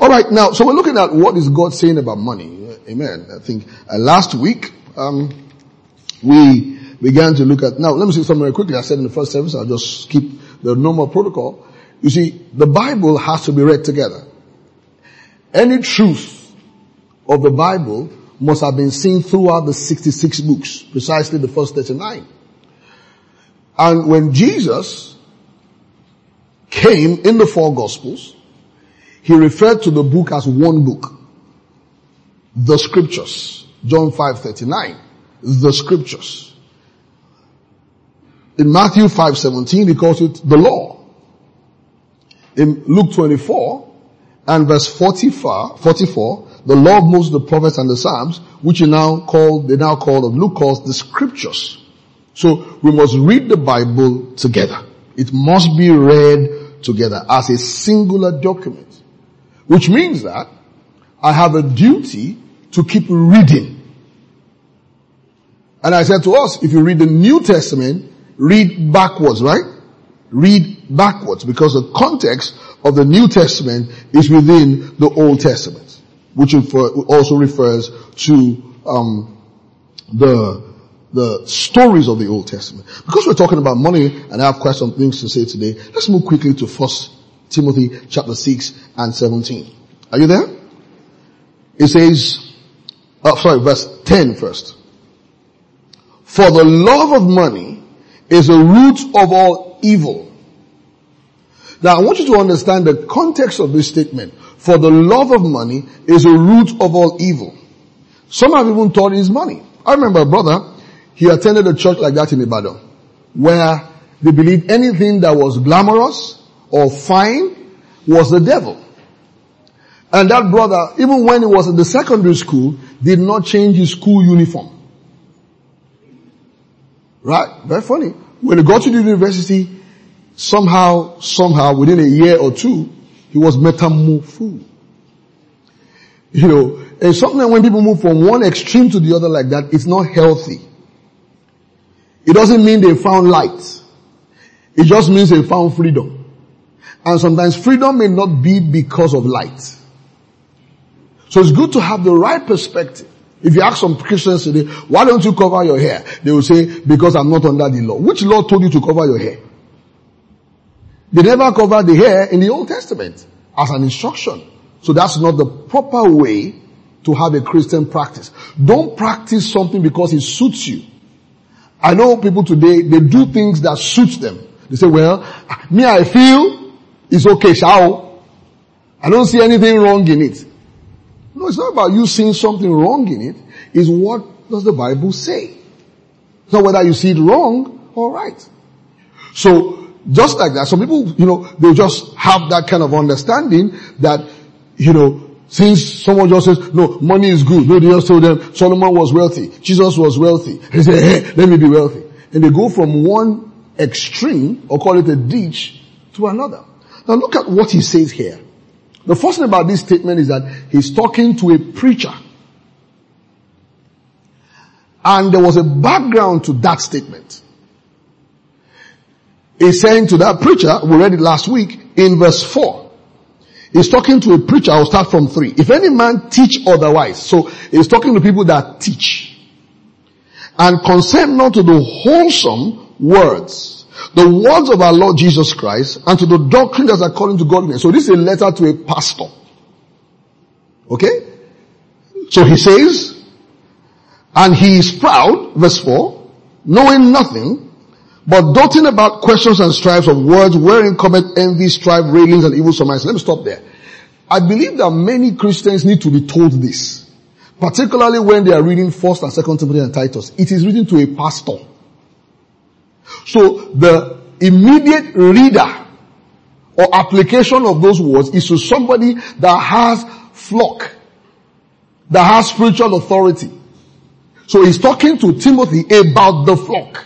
All right, now, so we're looking at what is God saying about money. Amen. I think last week, we began to look at, now let me say something very quickly. I said in the first service, I'll just skip the normal protocol. You see, the Bible has to be read together. Any truth of the Bible must have been seen throughout the 66 books, precisely the first 39. And when Jesus came in the four Gospels, he referred to the book as one book. The Scriptures. John 5:39. The Scriptures. In Matthew 5:17, he calls it the law. In Luke 24 and verse 44, the law of Moses, the prophets, and the Psalms, which they now call, Luke calls the Scriptures. So we must read the Bible together. It must be read together as a singular document. Which means that I have a duty to keep reading. And I said to us, if you read the New Testament, read backwards, right? Read backwards, because the context of the New Testament is within the Old Testament, which also refers to the stories of the Old Testament. Because we're talking about money, and I have quite some things to say today, let's move quickly to 1 Timothy chapter 6 and 17. Are you there? It says, verse 10 first. For the love of money is the root of all evil. Now I want you to understand the context of this statement. For the love of money is the root of all evil. Some have even thought it is money. I remember a brother, he attended a church like that in Ibadan, where they believed anything that was glamorous or fine was the devil. And that brother, even when he was in the secondary school, did not change his school uniform. Right? Very funny. When he got to the university, somehow, within a year or two, he was metamorphosed. You know, and something when people move from one extreme to the other like that, it's not healthy. It doesn't mean they found light. It just means they found freedom. And sometimes freedom may not be because of light. So it's good to have the right perspective. If you ask some Christians today, why don't you cover your hair? They will say, because I'm not under the law. Which law told you to cover your hair? They never covered the hair in the Old Testament as an instruction. So that's not the proper way to have a Christian practice. Don't practice something because it suits you. I know people today, they do things that suits them. They say, well, me I feel it's okay, shao. I don't see anything wrong in it. No, it's not about you seeing something wrong in it. It's what does the Bible say? It's not whether you see it wrong or right. So, just like that, some people, they just have that kind of understanding that, since someone just says, no, money is good. No, they just told them Solomon was wealthy. Jesus was wealthy. They say, hey, let me be wealthy. And they go from one extreme, or call it a ditch, to another. Now look at what he says here. The first thing about this statement is that he's talking to a preacher. And there was a background to that statement. He's saying to that preacher, we read it last week, in verse 4. He's talking to a preacher, I'll start from 3. If any man teach otherwise. So he's talking to people that teach. And consent not to the wholesome words, the words of our Lord Jesus Christ, and to the doctrine that's according to godliness. So this is a letter to a pastor. Okay? So he says, and he is proud, verse 4, knowing nothing, but doting about questions and strifes of words, wherein cometh envy, strife, railings, and evil surmises. Let me stop there. I believe that many Christians need to be told this. Particularly when they are reading 1st and 2nd Timothy and Titus. It is written to a pastor. So the immediate reader or application of those words is to somebody that has flock, that has spiritual authority. So he's talking to Timothy about the flock.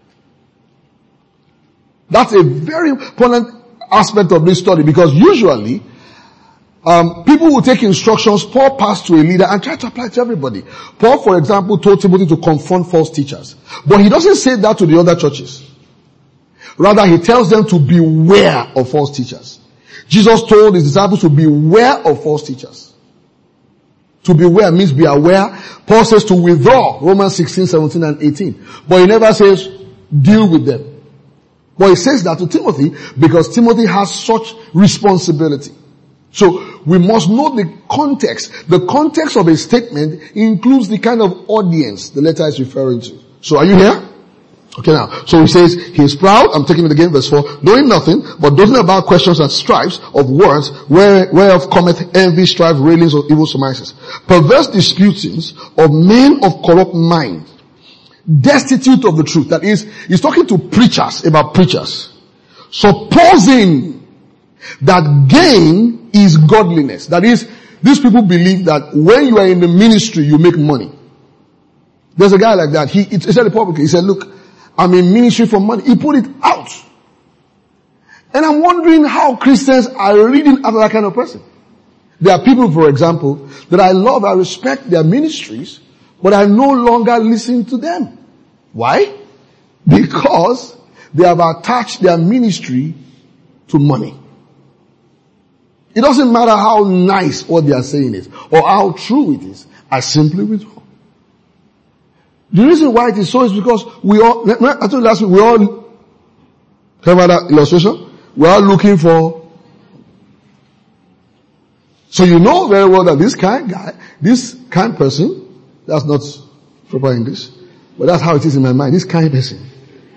That's a very important aspect of this study, because usually people will take instructions Paul passed to a leader and try to apply it to everybody. Paul, for example, told Timothy to confront false teachers. But he doesn't say that to the other churches. Rather, he tells them to beware of false teachers. Jesus told his disciples to beware of false teachers. To beware means be aware. Paul says to withdraw, Romans 16, 17 and 18. But he never says deal with them. But he says that to Timothy because Timothy has such responsibility. So we must know the context. The context of a statement includes the kind of audience the letter is referring to. So are you here? Okay now. So he says, he is proud, I'm taking it again, verse 4, knowing nothing, but doting about questions and strifes of words, whereof cometh envy, strife, railings, or evil surmises. Perverse disputings of men of corrupt mind, destitute of the truth. That is, he's talking to preachers, about preachers. Supposing that gain is godliness. That is, these people believe that when you are in the ministry, you make money. There's a guy like that. He said it publicly. He said, look, I'm in ministry for money. He put it out. And I'm wondering how Christians are reading after that kind of person. There are people, for example, that I love, I respect their ministries, but I no longer listen to them. Why? Because they have attached their ministry to money. It doesn't matter how nice what they are saying is, or how true it is. I simply withdraw. The reason why it is so is because we all, I told you last week, we all, remember that illustration? We are looking for, so you know very well that this kind guy, this kind person, that's not proper English, but that's how it is in my mind, this kind person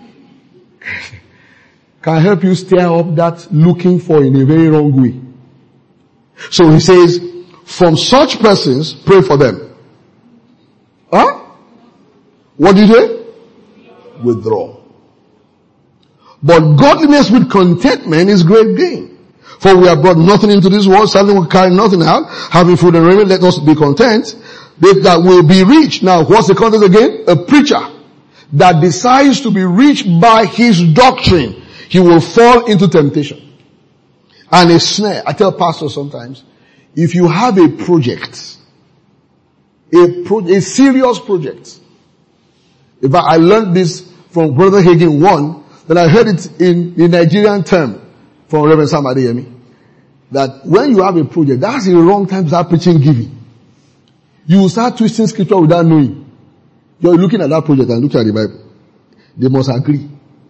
can help you stir up that looking for in a very wrong way. So he says, from such persons, pray for them. Huh? What do you do? Withdraw. But godliness with contentment is great gain. For we have brought nothing into this world, certainly we carry nothing out. Having food and raiment, let us be content. That will be rich. Now, what's the context again? A preacher that decides to be rich by his doctrine, he will fall into temptation and a snare. I tell pastors sometimes, if you have a project, a serious project, in fact, I learned this from Brother Hagin 1, then I heard it in the Nigerian term from Reverend Sam Adeyemi, that when you have a project, that's the wrong time to start preaching giving. You will start twisting scripture without knowing. You're looking at that project and looking at the Bible. They must agree.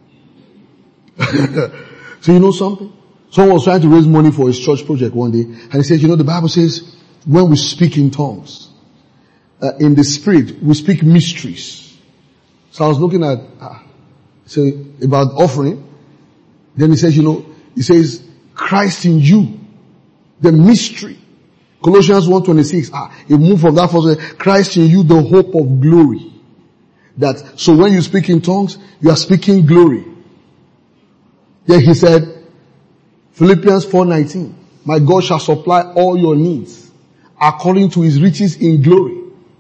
So you know something? Someone was trying to raise money for his church project one day, and he said, you know, the Bible says, when we speak in tongues, in the spirit, we speak mysteries. So I was looking at, about offering. Then he says, you know, he says, Christ in you, the mystery. Colossians 1:26. He moved from that first, Christ in you, the hope of glory. That, so when you speak in tongues, you are speaking glory. Then he said, Philippians 4:19, my God shall supply all your needs according to his riches in glory.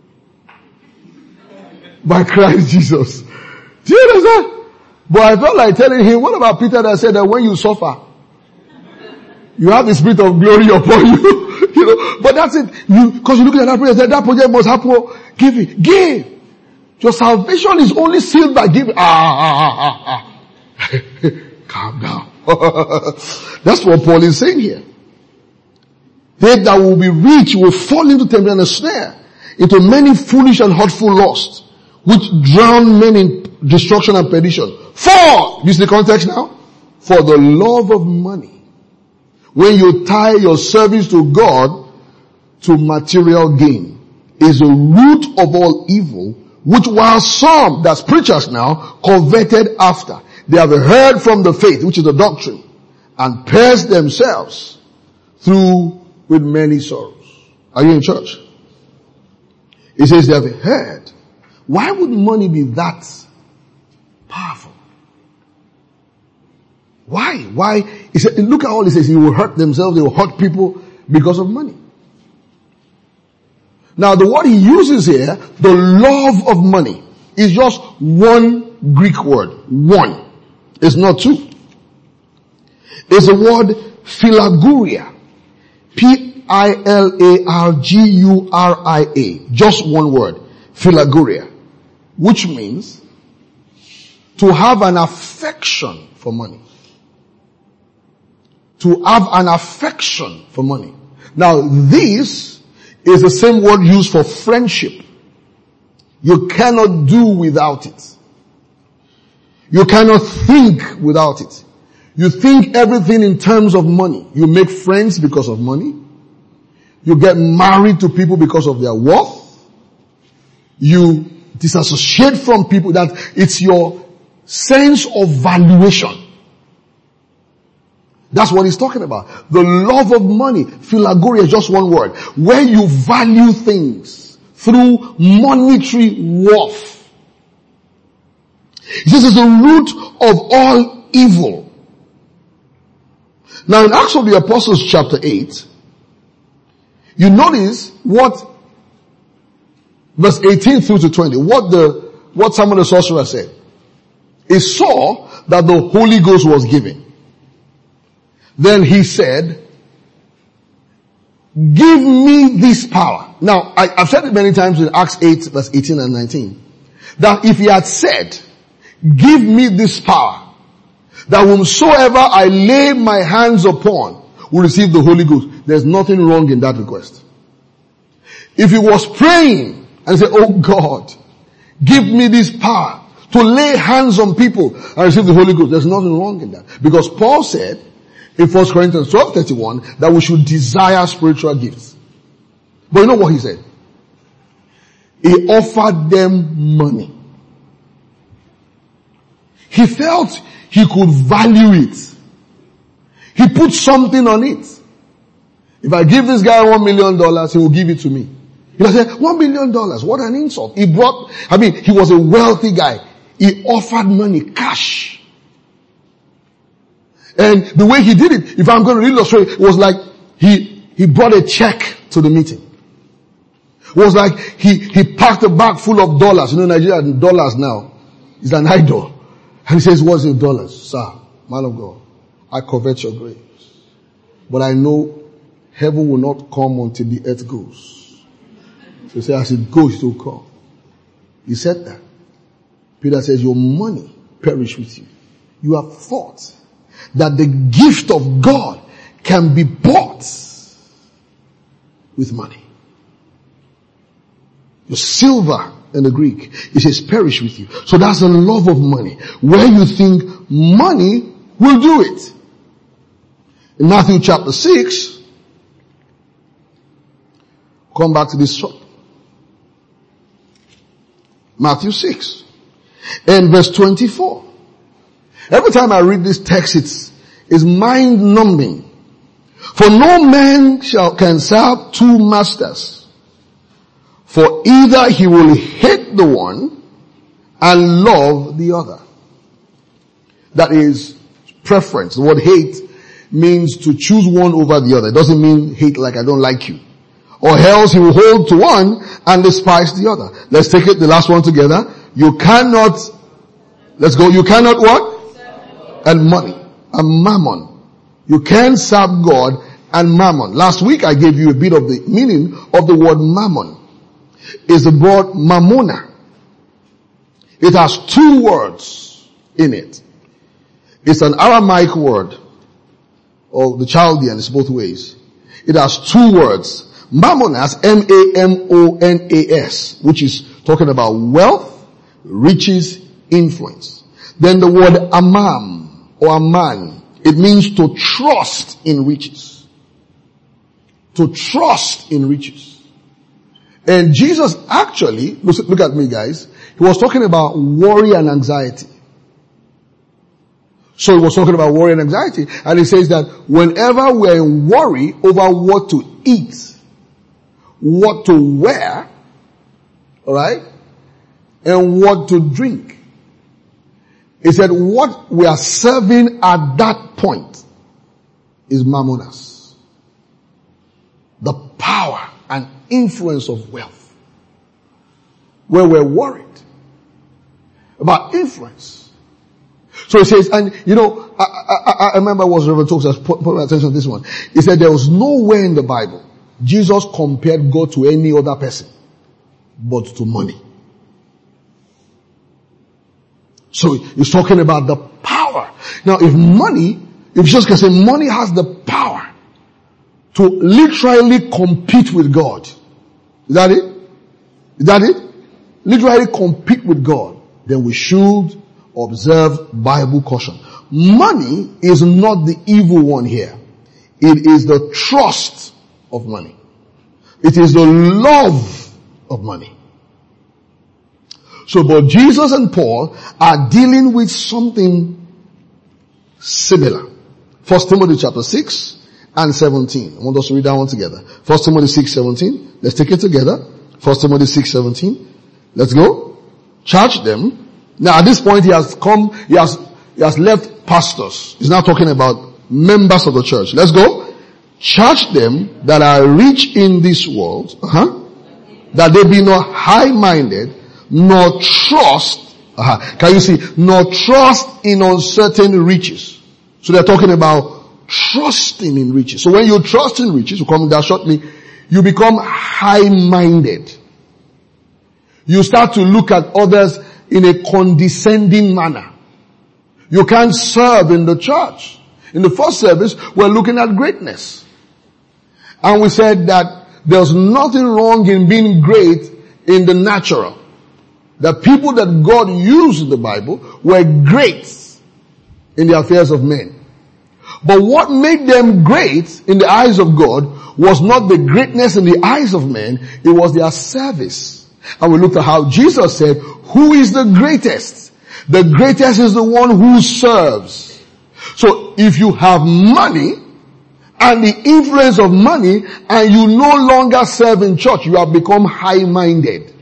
By Christ Jesus. Do you understand? But I felt like telling him, what about Peter that said that when you suffer, you have the spirit of glory upon you? You know, but that's it. Cause you're looking at that project must happen. Give it. Give. Your salvation is only sealed by giving. Calm down. That's what Paul is saying here. They that will be rich will fall into temptation and a snare, into many foolish and hurtful lusts, which drown men in destruction and perdition. For, you see the context now? For the love of money. When you tie your service to God to material gain, is a root of all evil, which while some, that's preachers now, coveted after. They have heard from the faith, which is the doctrine, and pierced themselves through with many sorrows. Are you in church? It says they have heard. Why would money be that powerful? Why? He said, look at all he says. He will hurt themselves. They will hurt people because of money. Now the word he uses here, the love of money, is just one Greek word. One. It's not two. It's the word philaguria. P-I-L-A-R-G-U-R-I-A. Just one word. Philaguria. Which means to have an affection for money. to have an affection for money. Now, this is the same word used for friendship. You cannot do without it. You cannot think without it. You think everything in terms of money. You make friends because of money. You get married to people because of their worth. You disassociate from people. That it's your sense of valuation. That's what he's talking about. The love of money, philagoria, just one word, where you value things through monetary worth. He says it's the root of all evil. Now in Acts of the Apostles chapter 8, you notice what verse 18 through to 20, what Simon the sorcerer said. He saw that the Holy Ghost was given. Then he said, give me this power. Now, I've said it many times in Acts 8 verse 18 and 19, that if he had said, give me this power, that whomsoever I lay my hands upon will receive the Holy Ghost, there's nothing wrong in that request. If he was praying and said, oh God, give me this power to lay hands on people and receive the Holy Ghost, there's nothing wrong in that. Because Paul said, in 1 Corinthians 12:31, that we should desire spiritual gifts. But you know what he said? He offered them money. He felt he could value it. He put something on it. If I give this guy $1 million, he will give it to me. He said, $1 million, what an insult. He was a wealthy guy. He offered money, cash. And the way he did it, if I'm going to illustrate, it was like he brought a check to the meeting. It was like he packed a bag full of dollars. You know, Nigeria, dollars now is an idol. And he says, what's your dollars? Sir, man of God, I covet your grace. But I know heaven will not come until the earth goes. So he said, as it goes, it will come. He said that. Peter says, your money perish with you. You have thought that the gift of God can be bought with money. Your silver in the Greek, it says perish with you. So that's the love of money, where you think money will do it. In Matthew chapter 6, come back to this shop. Matthew 6 and verse 24. Every time I read this text, it's mind-numbing. For no man can serve two masters. For either he will hate the one and love the other. That is preference. The word hate means to choose one over the other. It doesn't mean hate like I don't like you. Or else he will hold to one and despise the other. Let's take it, the last one together. You cannot what? And money. And mammon. You can't serve God and mammon. Last week I gave you a bit of the meaning of the word mammon. It's the word mammona. It has two words in it. It's an Aramaic word, or the Chaldean, it's both ways. It has two words. Mammonas, M-A-M-O-N-A-S, which is talking about wealth, riches, influence. Then the word amam, or aman, it means to trust in riches. To trust in riches. And Jesus actually, look at me guys, he was talking about worry and anxiety. So he was talking about worry and anxiety, and he says that whenever we're in worry over what to eat, what to wear, alright, and what to drink, he said what we are serving at that point is mammonas. The power and influence of wealth. Where we're worried about influence. So he says, and you know, I remember what Reverend Talks has put my attention to this one. He said there was nowhere in the Bible Jesus compared God to any other person but to money. So he's talking about the power. Now if money Ephesians can say money has the power to literally compete with God. Is that it? Is that it? Literally compete with God. Then we should observe Bible caution. Money is not the evil one here. It is the trust of money. It is the love of money. So both Jesus and Paul are dealing with something similar. 1 Timothy chapter 6 and 17. I want us to read that one together. 1 Timothy 6:17. Let's take it together. 1 Timothy 6:17. Let's go. Charge them. Now at this point he has left pastors. He's now talking about members of the church. Let's go. Charge them that are rich in this world, that they be not high-minded, nor trust, can you see, nor trust in uncertain riches. So they're talking about trusting in riches. So when you trust in riches, we'll come down shortly, you become high-minded. You start to look at others in a condescending manner. You can't serve in the church. In the first service, we're looking at greatness. And we said that there's nothing wrong in being great in the natural. The people that God used in the Bible were great in the affairs of men. But what made them great in the eyes of God was not the greatness in the eyes of men, it was their service. And we looked at how Jesus said, who is the greatest? The greatest is the one who serves. So if you have money and the influence of money and you no longer serve in church, you have become high-minded.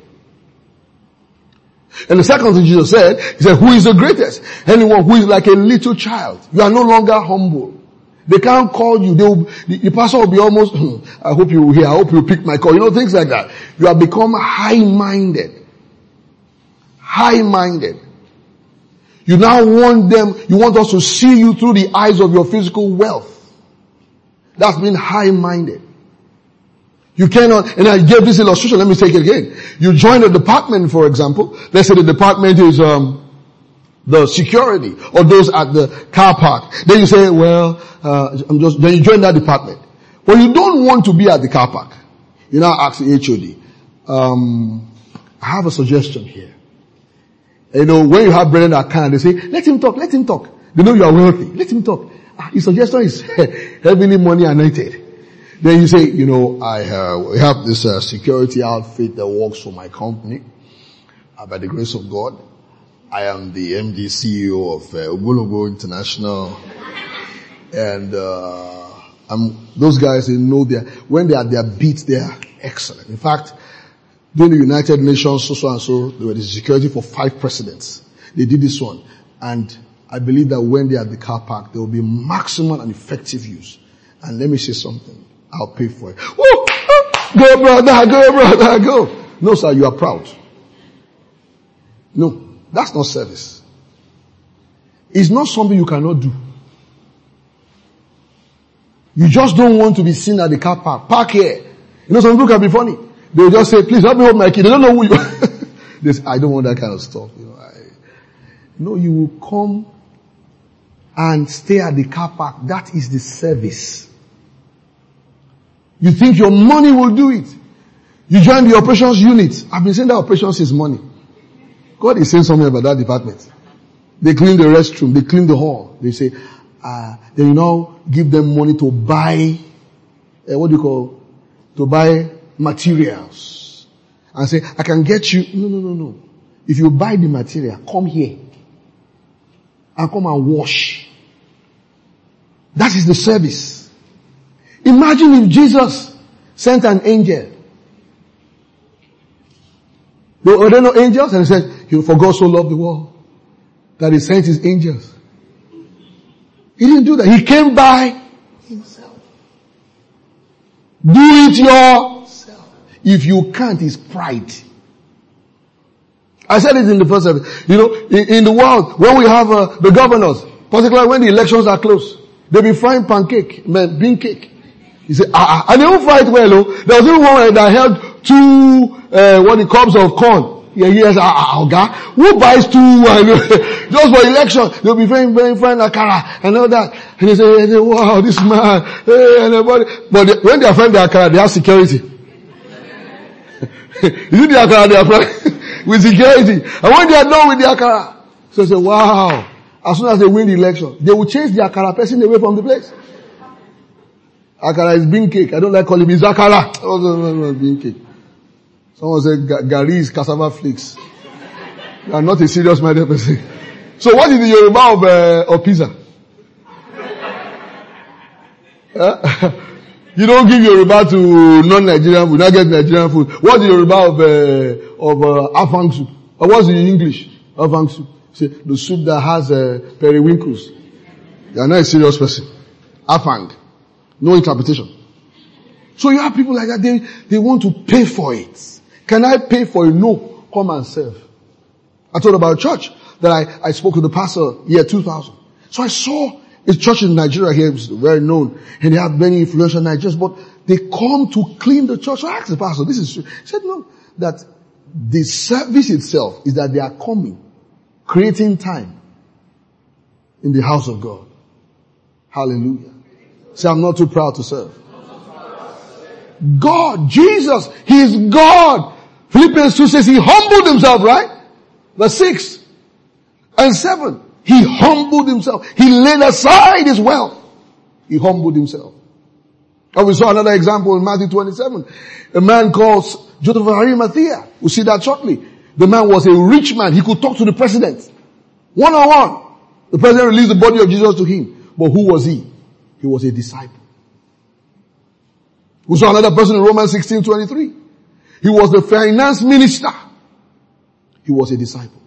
And the second thing Jesus said, he said, who is the greatest? Anyone who is like a little child. You are no longer humble. They can't call you. The pastor will be almost, I hope you will hear, I hope you pick my call. You know, things like that. You have become high-minded. High-minded. You now want you want us to see you through the eyes of your physical wealth. That's being high-minded. You cannot, and I gave this illustration, let me take it again. You join a department, for example. Let's say the department is, the security or those at the car park. Then you say, well, then you join that department. Well, you don't want to be at the car park. You now ask the HOD, I have a suggestion here. You know, when you have brethren that can, they say, let him talk. They know you are wealthy. Let him talk. His suggestion is heavily money anointed. Then you say, you know, we have this security outfit that works for my company. By the grace of God, I am the MD CEO of Ogologo International. And those guys, they know when they are at their beat, they are excellent. In fact, during the United Nations, so, they were the security for 5 presidents. They did this one. And I believe that when they are at the car park, there will be maximum and effective use. And let me say something. I'll pay for it. Woo! Go brother, go. No sir, you are proud. No, that's not service. It's not something you cannot do. You just don't want to be seen at the car park. Park here. You know, some people can be funny. They will just say, please help me hold my kid. They don't know who you are. They say, I don't want that kind of stuff. You know, you will come and stay at the car park. That is the service. You think your money will do it. You join the operations unit. I've been saying that operations is money. God is saying something about that department. They clean the restroom. They clean the hall. They say, then you now give them money to buy, to buy materials. And say, I can get you, no. If you buy the material, come here. And come and wash. That is the service. Imagine if Jesus sent an angel. Were there no angels? And he said, for God so loved the world that he sent his angels. He didn't do that. He came by himself. Do it yourself. If you can't, it's pride. I said it in the first service. You know, in the world, when we have the governors, particularly when the elections are close, they be frying bean cake. He said, and they don't fry it well, There was even one that held 2, cups of corn. Yeah, yes, God. Who buys two wine just for election? They'll be very fine akara and all that. And they say, wow, this man, hey, and everybody. But when they are frying the akara, they have security. Is it the akara they are frying? With security. And when they are done with the akara, so they say, wow. As soon as they win the election, they will chase the akara person away from the place. Akara is bean cake. I don't like calling it akara. Oh, bean cake. Someone said gari is cassava flakes. You are not a serious minded person. So what is the Yoruba of pizza? You don't give Yoruba to non-Nigerian food, not get Nigerian food. What's the Yoruba of afang soup? Or what's the English afang soup? Say the soup that has periwinkles. You are not a serious person. Afang. No interpretation. So you have people like that, they want to pay for it. Can I pay for it? No. Come and serve. I told about a church that I spoke to the pastor year 2000. So I saw a church in Nigeria here, it's very known, and they have many influential Nigerians, but they come to clean the church. So I asked the pastor, this is true. He said, no, that the service itself is that they are coming, creating time in the house of God. Hallelujah. Say, I'm not too proud to serve. God, Jesus, He is God. Philippians 2 says He humbled Himself, right? Verse 6 and 7. He humbled Himself. He laid aside His wealth. He humbled Himself. And we saw another example in Matthew 27. A man called Joseph of Arimathea. We'll see that shortly. The man was a rich man. He could talk to the president. One-on-one. The president released the body of Jesus to him. But who was he? He was a disciple. We saw another person in Romans 16:23. He was the finance minister. He was a disciple.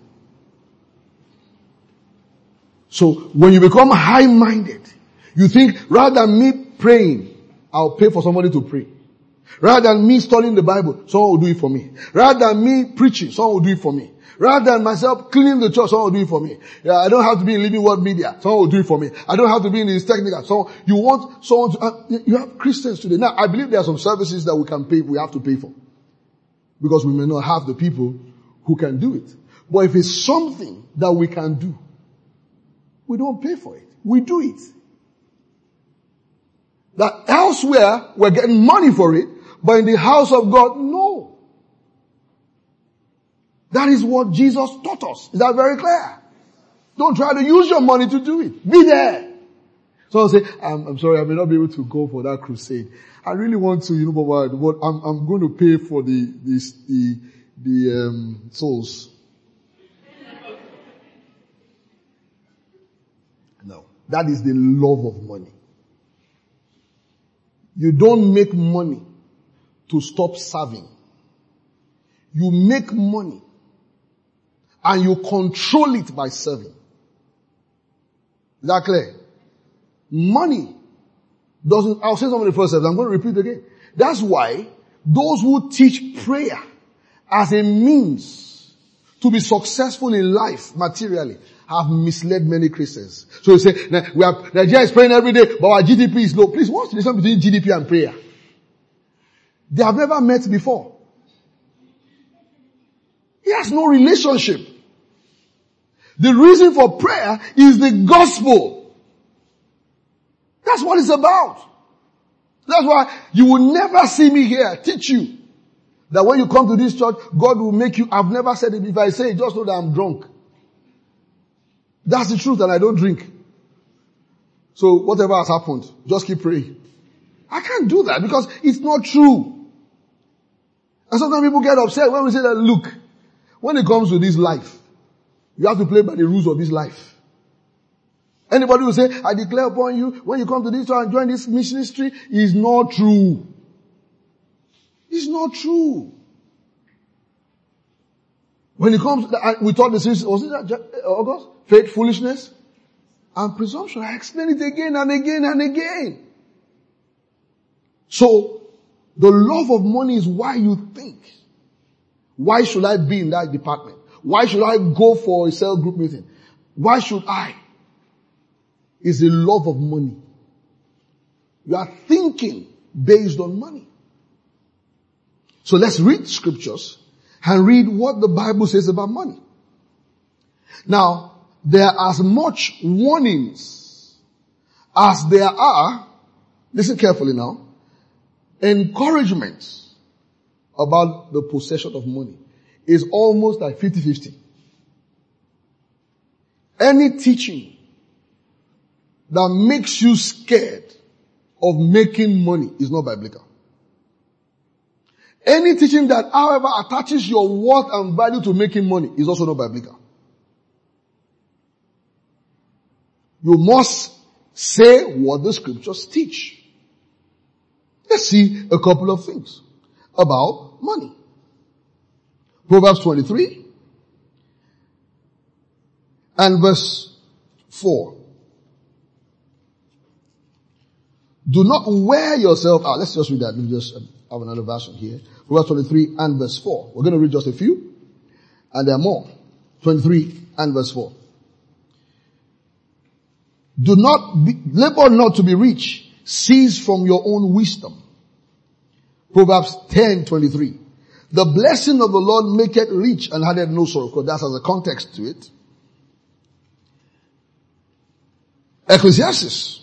So when you become high-minded, you think rather than me praying, I'll pay for somebody to pray. Rather than me studying the Bible, someone will do it for me. Rather than me preaching, someone will do it for me. Rather than myself cleaning the church, someone will do it for me. Yeah, I don't have to be in Living Word Media, someone will do it for me. I don't have to be in this technical. So you want someone to, you have Christians today. Now, I believe there are some services that we can pay, we have to pay for. Because we may not have the people who can do it. But if it's something that we can do, we don't pay for it. We do it. That elsewhere, we're getting money for it, but in the house of God, no. That is what Jesus taught us. Is that very clear? Don't try to use your money to do it. Be there. Someone say, I'm sorry, I may not be able to go for that crusade. I really want to, but I'm going to pay for the souls. No. That is the love of money. You don't make money to stop serving. You make money and you control it by serving. Is that clear? Money doesn't, I'll say something in the first service, I'm going to repeat again. That's why those who teach prayer as a means to be successful in life materially have misled many Christians. So you say, Nigeria is praying every day, but our GDP is low. Please, what's the difference between GDP and prayer? They have never met before. He has no relationship. The reason for prayer is the gospel. That's what it's about. That's why you will never see me here teach you that when you come to this church, God will make you. I've never said it. If I say it, just know that I'm drunk. That's the truth, and I don't drink. So whatever has happened, just keep praying. I can't do that because it's not true. And sometimes people get upset when we say that, look, when it comes to this life, you have to play by the rules of this life. Anybody will say, I declare upon you, when you come to this church and join this ministry, is not true. It's not true. When it comes, we taught the series, was it August? Faith, foolishness, and presumption. I explain it again and again and again. So, the love of money is why you think, why should I be in that department? Why should I go for a cell group meeting? Why should I? It's the love of money. You are thinking based on money. So let's read scriptures and read what the Bible says about money. Now, there are as much warnings as there are, listen carefully now, encouragements about the possession of money. Is almost like 50-50. Any teaching that makes you scared of making money is not biblical. Any teaching that, however, attaches your worth and value to making money is also not biblical. You must say what the scriptures teach. Let's see a couple of things about money. Proverbs 23 and verse 4. Do not wear yourself out. Let's just read that. Let me just have another version here. Proverbs 23 and verse 4. We're going to read just a few. And there are more. 23 and verse 4. Labor not to be rich. Cease from your own wisdom. Proverbs 10:23. The blessing of the Lord maketh rich and addeth no sorrow. Because that has a context to it. Ecclesiastes.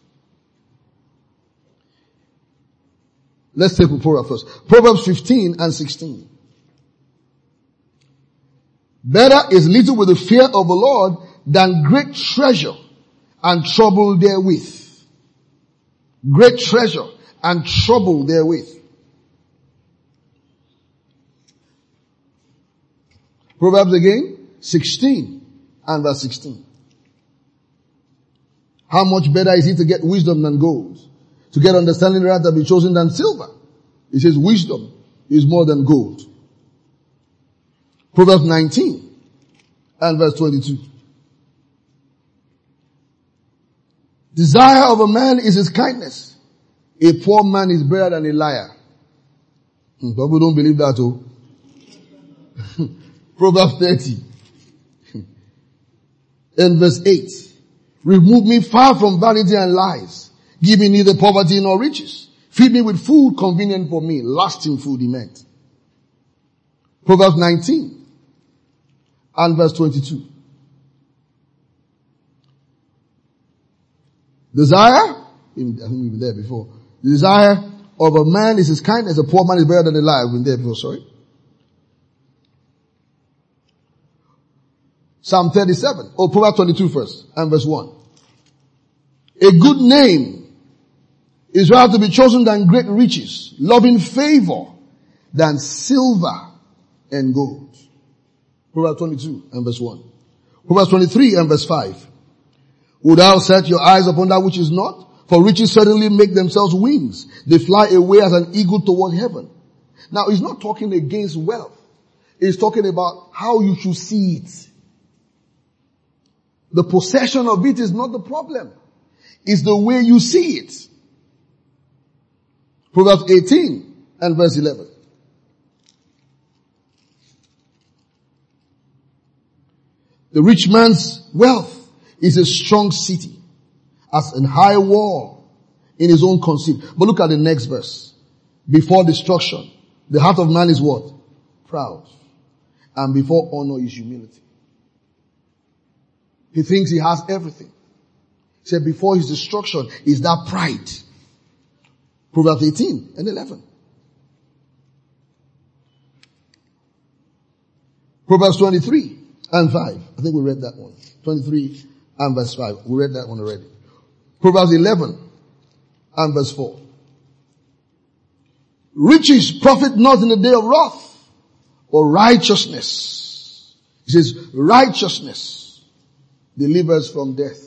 Let's take Proverbs first. Proverbs 15 and 16. Better is little with the fear of the Lord than great treasure and trouble therewith. Great treasure and trouble therewith. Proverbs again, 16 and verse 16. How much better is it to get wisdom than gold? To get understanding rather be chosen than silver. It says wisdom is more than gold. Proverbs 19 and verse 22. Desire of a man is his kindness. A poor man is better than a liar. People don't believe that too. Proverbs 30 and verse 8. Remove me far from vanity and lies. Give me neither poverty nor riches. Feed me with food convenient for me. Lasting food he meant. Proverbs 19 and verse 22. Desire, I think we've been there before. The desire of a man is his kindness. A poor man is better than a liar. We've been there before, sorry. Psalm 37. Proverbs 22 first and verse 1. A good name is rather to be chosen than great riches, loving favor than silver and gold. Proverbs 22 and verse 1. Proverbs 23 and verse 5. Would thou set your eyes upon that which is not? For riches certainly make themselves wings. They fly away as an eagle toward heaven. Now he's not talking against wealth. He's talking about how you should see it. The possession of it is not the problem. It's the way you see it. Proverbs 18 and verse 11. The rich man's wealth is a strong city, as an high wall in his own conceit. But look at the next verse. Before destruction, the heart of man is what? Proud. And before honor is humility. He thinks he has everything. He said before his destruction is that pride. Proverbs 18 and 11. Proverbs 23 and 5. I think we read that one. 23 and verse 5. We read that one already. Proverbs 11 and verse 4. Riches profit not in the day of wrath, or righteousness. He says righteousness delivers from death.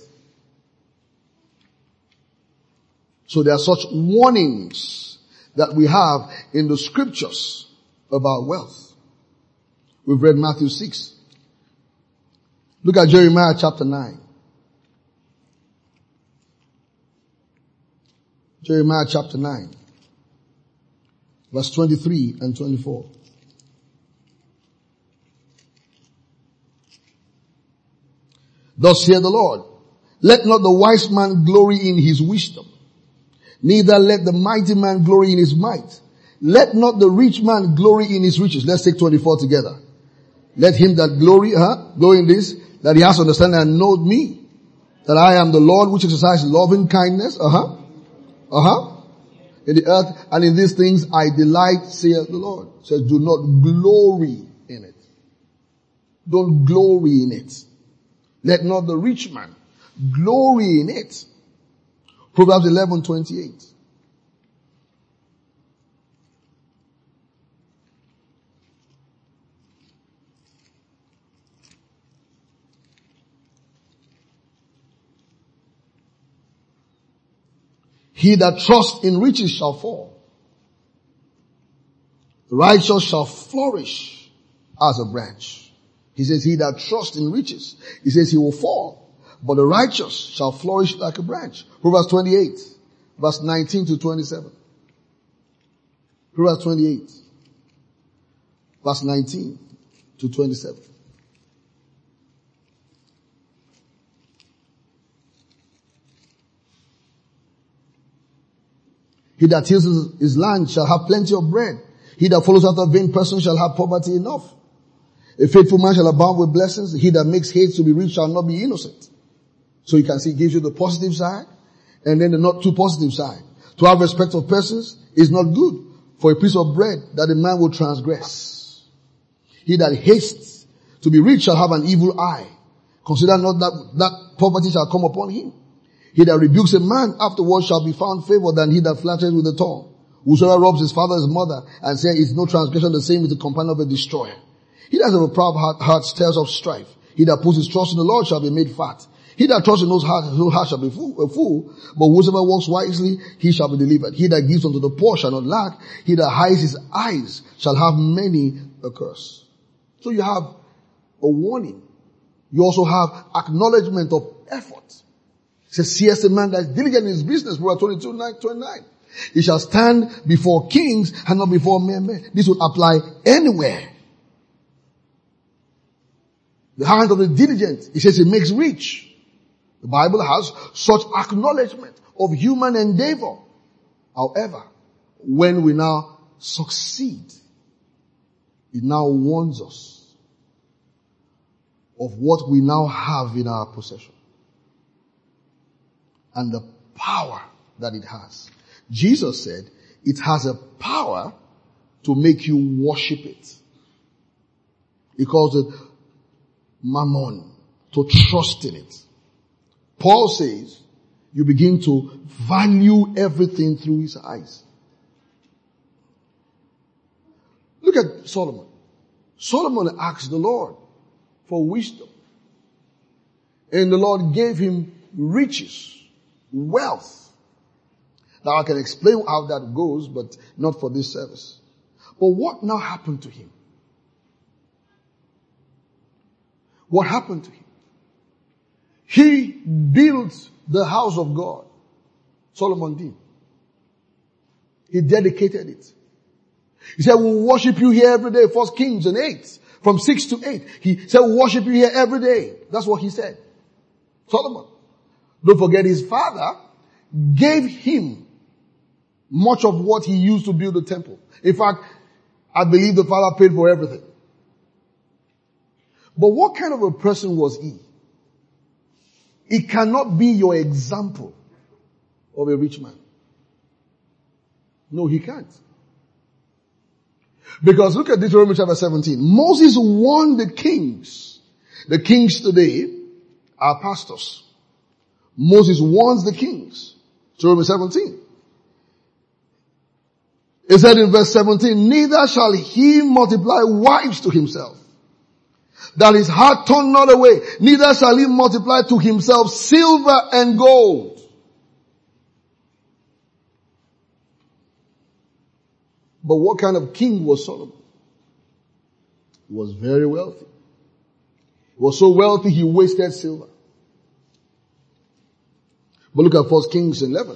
So there are such warnings that we have in the scriptures about wealth. We've read Matthew 6. Look at Jeremiah chapter 9. Jeremiah chapter 9. Verse 23 and 24. Thus saith the Lord, let not the wise man glory in his wisdom, neither let the mighty man glory in his might. let not the rich man glory in his riches. Let's take 24 together. Let him that glory in this, that he has understanding and know me, that I am the Lord which exercise loving kindness, in the earth, and in these things I delight, saith the Lord. Says, do not glory in it. Don't glory in it. Let not the rich man glory in it. Proverbs 11:28. He that trusts in riches shall fall. The righteous shall flourish as a branch. He says, he that trusts in riches, he says he will fall, but the righteous shall flourish like a branch. Proverbs 28, verse 19 to 27. Proverbs 28, verse 19 to 27. He that tills his land shall have plenty of bread. He that follows after a vain person shall have poverty enough. A faithful man shall abound with blessings. He that makes haste to be rich shall not be innocent. So you can see, it gives you the positive side and then the not too positive side. To have respect of persons is not good for a piece of bread that a man will transgress. He that hastes to be rich shall have an evil eye. Consider not that poverty shall come upon him. He that rebukes a man afterwards shall be found favored than he that flatters with the tongue. Whosoever robs his father or his mother and says, is no transgression the same with the companion of a destroyer. He that has a proud heart stirs up strife. He that puts his trust in the Lord shall be made fat. He that trusts in his heart shall be a fool, but whosoever walks wisely, he shall be delivered. He that gives unto the poor shall not lack. He that hides his eyes shall have many a curse. So you have a warning. You also have acknowledgement of effort. It says, seest a man that is diligent in his business, Proverbs 22:29. He shall stand before kings and not before mere men. This would apply anywhere. The hand of the diligent, it says it makes rich. The Bible has such acknowledgement of human endeavor. However, when we now succeed, it now warns us of what we now have in our possession and the power that it has. Jesus said it has a power to make you worship it. He calls it mammon, to trust in it. Paul says you begin to value everything through his eyes. Look at Solomon. Solomon asked the Lord for wisdom. And the Lord gave him riches, wealth. Now I can explain how that goes, but not for this service. But what now happened to him? What happened to him? He built the house of God. Solomon did. He dedicated it. He said, we'll worship you here every day. 1 Kings 8, from 6 to 8. He said, we'll worship you here every day. That's what he said. Solomon. Don't forget his father gave him much of what he used to build the temple. In fact, I believe the father paid for everything. But what kind of a person was he? He cannot be your example of a rich man. No, he can't. Because look at Deuteronomy chapter 17. Moses warned the kings. The kings today are pastors. Moses warns the kings. Deuteronomy 17. It said in verse 17, neither shall he multiply wives to himself, that his heart turn not away, neither shall he multiply to himself silver and gold. But what kind of king was Solomon? He was very wealthy. He was so wealthy he wasted silver. But look at 1 Kings 11.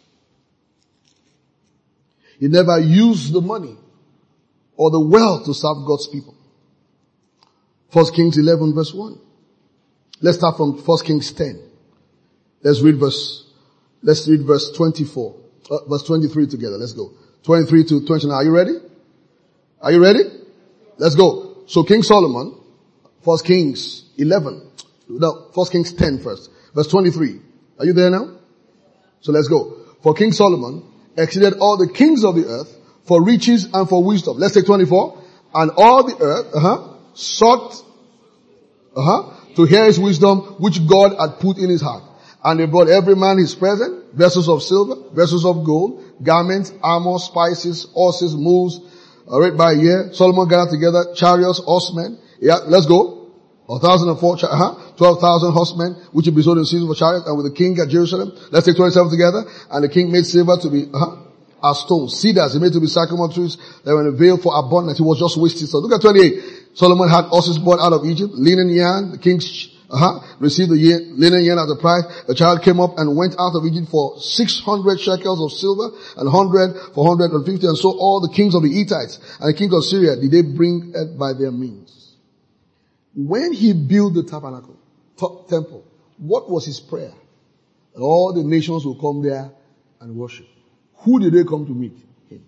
He never used the money or the wealth to serve God's people. 1 Kings 11 verse 1. Let's start from 1 Kings 10. Let's read verse 24. Verse 23 together. Let's go. 23 to 29. Are you ready? Are you ready? Let's go. So King Solomon, 1 Kings 11. No, 1 Kings 10 first. Verse 23. Are you there now? So let's go. For King Solomon exceeded all the kings of the earth for riches and for wisdom. Let's take 24. And all the earth, sought, to hear his wisdom, which God had put in his heart. And they brought every man his present, vessels of silver, vessels of gold, garments, armor, spices, horses, mules, rate by year. Solomon gathered together chariots, horsemen. Yeah, let's go. 1,004, 12,000 horsemen, which will be sold in season for chariots, and with the king at Jerusalem. Let's take 27 together. And the king made silver to be, as stones, cedars, he made to be sycamore trees. They were in a veil for abundance. He was just wasted. So look at 28. Solomon had horses brought out of Egypt, linen yarn. The king, received the linen yarn as a price. The child came up and went out of Egypt for 600 shekels of silver and 100 for 150. And so all the kings of the Hittites and the kings of Syria did they bring it by their means. When he built the tabernacle, temple, what was his prayer? That all the nations will come there and worship. Who did they come to meet? Him.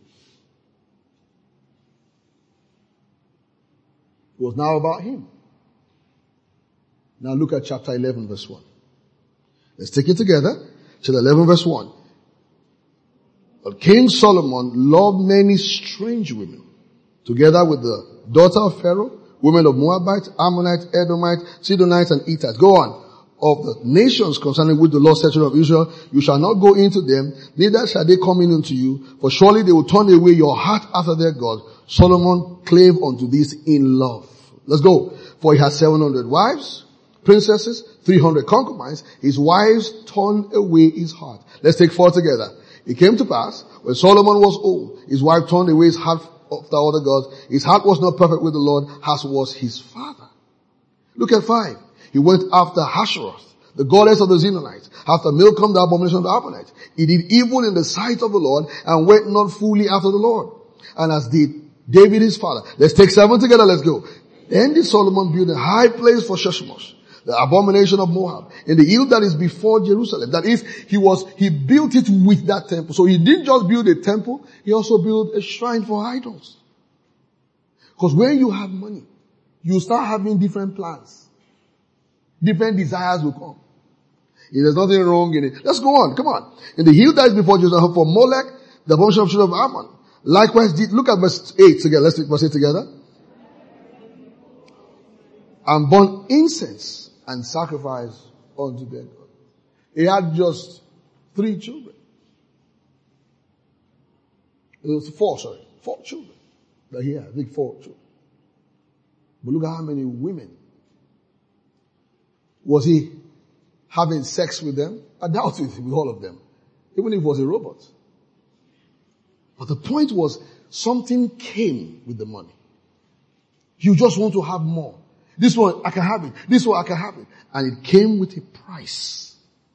It was now about him. Now look at chapter 11 verse 1. Let's take it together. Chapter 11 verse 1. But King Solomon loved many strange women, together with the daughter of Pharaoh, women of Moabites, Ammonites, Edomites, Sidonites, and Hittites. Go on. Of the nations concerning which the Lord said to the children of Israel, you shall not go into them, neither shall they come in unto you, for surely they will turn away your heart after their God. Solomon clave unto this in love. Let's go. For he had 700 wives, princesses, 300 concubines. His wives turned away his heart. Let's take 4 together. It came to pass, when Solomon was old, his wife turned away his heart after other gods. His heart was not perfect with the Lord, as was his father. Look at 5. He went after Asheroth, the goddess of the Zidonites, after Milcom, the abomination of the Ammonites. He did evil in the sight of the Lord, and went not fully after the Lord. And as did David his father. Let's take 7 together, let's go. Then did Solomon build a high place for Sheshmosh, the abomination of Moab, in the hill that is before Jerusalem. That is, he built it with that temple. So he didn't just build a temple, he also built a shrine for idols. Because when you have money, you start having different plans. Different desires will come. There's nothing wrong in it. Let's go on, come on. In the hill that is before Jerusalem, for Molech, the abomination of children of Ammon. Likewise, look at verse 8 together. Let's take verse 8 together. And burn incense and sacrifice unto their God. He had just 3 children. It was 4 children that he had. I think 4 children. But look at how many women. Was he having sex with them? I doubt it with all of them. Even if it was a robot. But the point was, something came with the money. You just want to have more. This one, I can have it. This one, I can have it. And it came with a price.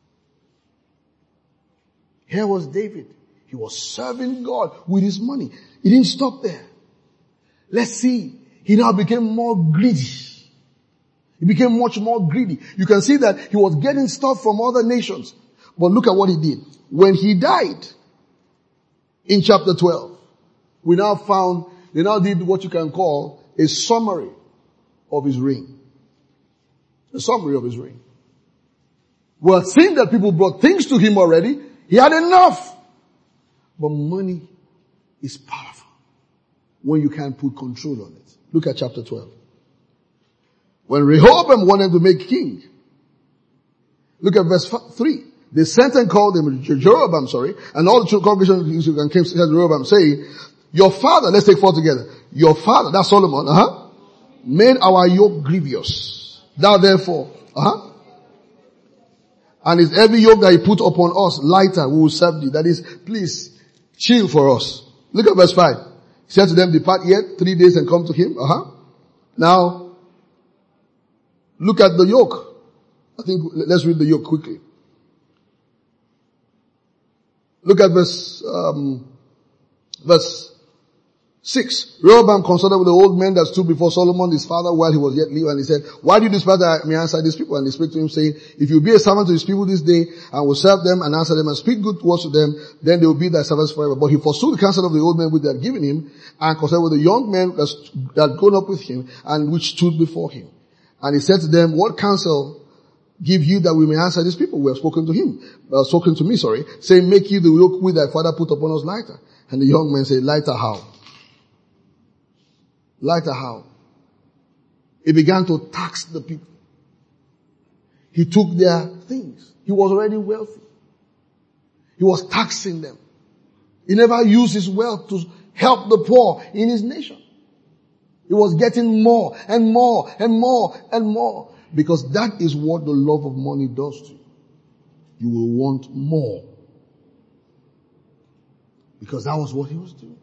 Here was David. He was serving God with his money. He didn't stop there. Let's see. He now became more greedy. He became much more greedy. You can see that he was getting stuff from other nations. But look at what he did. When he died, in chapter 12, they now did what you can call a summary of his reign. A summary of his reign. Well, seeing that people brought things to him already, he had enough. But money is powerful when you can put control on it. Look at chapter 12. When Rehoboam wanted to make king, look at verse 3. They sent and called him, Jeroboam, and all the congregation came to Jeroboam saying, your father, let's take 4 together. Your father, that's Solomon, made our yoke grievous. Thou therefore, and is every yoke that he put upon us lighter, we will serve thee. That is, please, chill for us. Look at verse 5. He said to them, depart yet 3 days and come to him. Now, look at the yoke. I think, let's read the yoke quickly. Look at verse 6. Rehoboam consulted with the old men that stood before Solomon his father while he was yet living, and he said, why do you despise that I may answer these people? And he spake to him, saying, if you be a servant to these people this day, and will serve them and answer them and speak good words to them, then they will be thy servants forever. But he forsook the counsel of the old men which they had given him, and consulted with the young men that had grown up with him, and which stood before him. And he said to them, what counsel give you that we may answer these people? We have spoken to me, saying, make you the yoke which thy father put upon us lighter. And the young men said, lighter how? Lighter how? He began to tax the people. He took their things. He was already wealthy. He was taxing them. He never used his wealth to help the poor in his nation. He was getting more and more and more and more. Because that is what the love of money does to you. You will want more. Because that was what he was doing.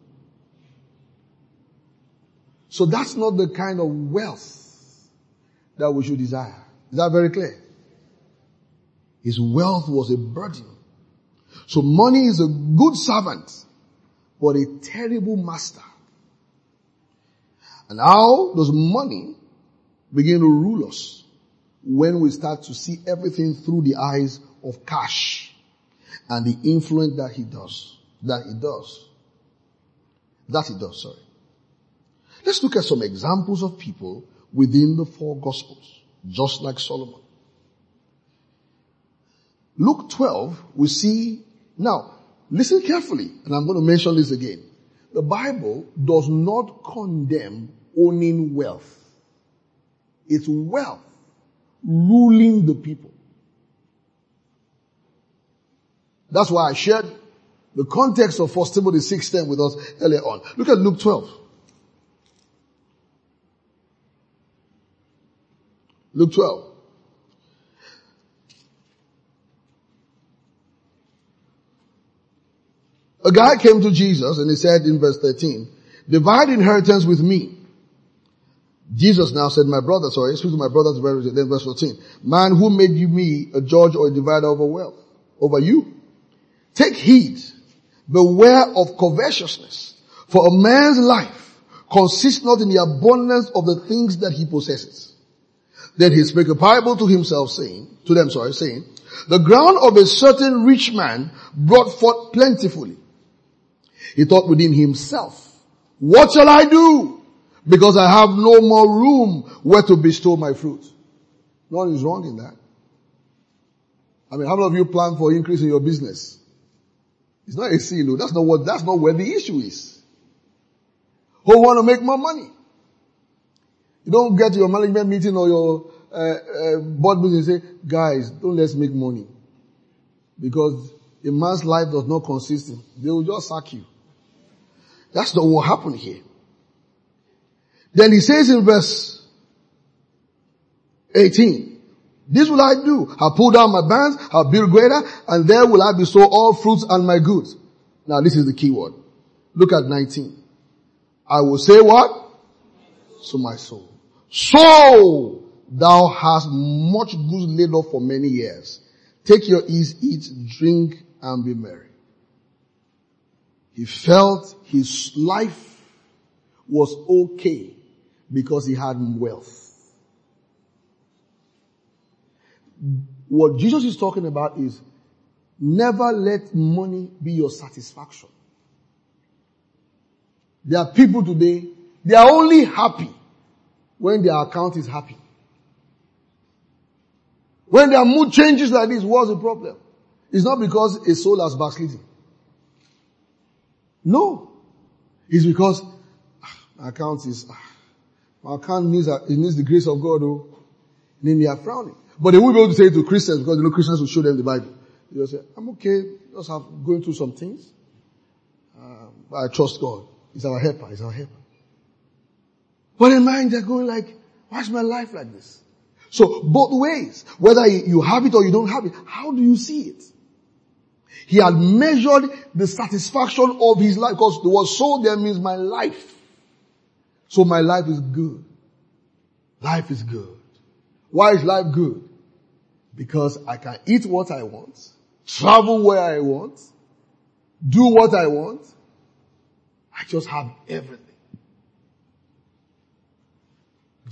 So that's not the kind of wealth that we should desire. Is that very clear? His wealth was a burden. So money is a good servant, but a terrible master. And how does money begin to rule us? When we start to see everything through the eyes of cash and the influence that he does. Let's look at some examples of people within the 4 Gospels, just like Solomon. Luke 12, we see, now, listen carefully, and I'm going to mention this again. The Bible does not condemn owning wealth. It's wealth ruling the people. That's why I shared the context of 1 Timothy 6:10 with us earlier on. Look at Luke 12. Luke 12. A guy came to Jesus and he said in verse 13, divide inheritance with me. Jesus now said, speak to my brothers, then verse 14. Man, who made you me a judge or a divider over wealth? Over you. Take heed. Beware of covetousness. For a man's life consists not in the abundance of the things that he possesses. Then he spake a parable to himself, saying, the ground of a certain rich man brought forth plentifully. He thought within himself, what shall I do? Because I have no more room where to bestow my fruit. Nothing is wrong in that. I mean, how many of you plan for increase in your business? It's not a sin, that's not where the issue is. Who want to make more money? You don't get to your management meeting or your board meeting and say, guys, don't let's make money. Because a man's life does not consist in, they will just sack you. That's not what happened here. Then he says in verse 18, this will I do. I'll pull down my bands, I'll build greater, and there will I bestow all fruits and my goods. Now this is the key word. Look at 19. I will say what? So my soul. So thou hast much goods laid up for many years. Take your ease, eat, drink, and be merry. He felt his life was okay because he had wealth. What Jesus is talking about is never let money be your satisfaction. There are people today, they are only happy when their account is happy. When their mood changes like this, what's the problem? It's not because a soul has backslidden. No. It's because my account needs the grace of God, and then they are frowning. But they won't be able to say it to Christians because Christians will show them the Bible. They will say, I'm okay, just going through some things. But I trust God. He's our helper. But in mind, they're going like, why is my life like this? So both ways, whether you have it or you don't have it, how do you see it? He had measured the satisfaction of his life because the word soul there means my life. So my life is good. Life is good. Why is life good? Because I can eat what I want, travel where I want, do what I want. I just have everything.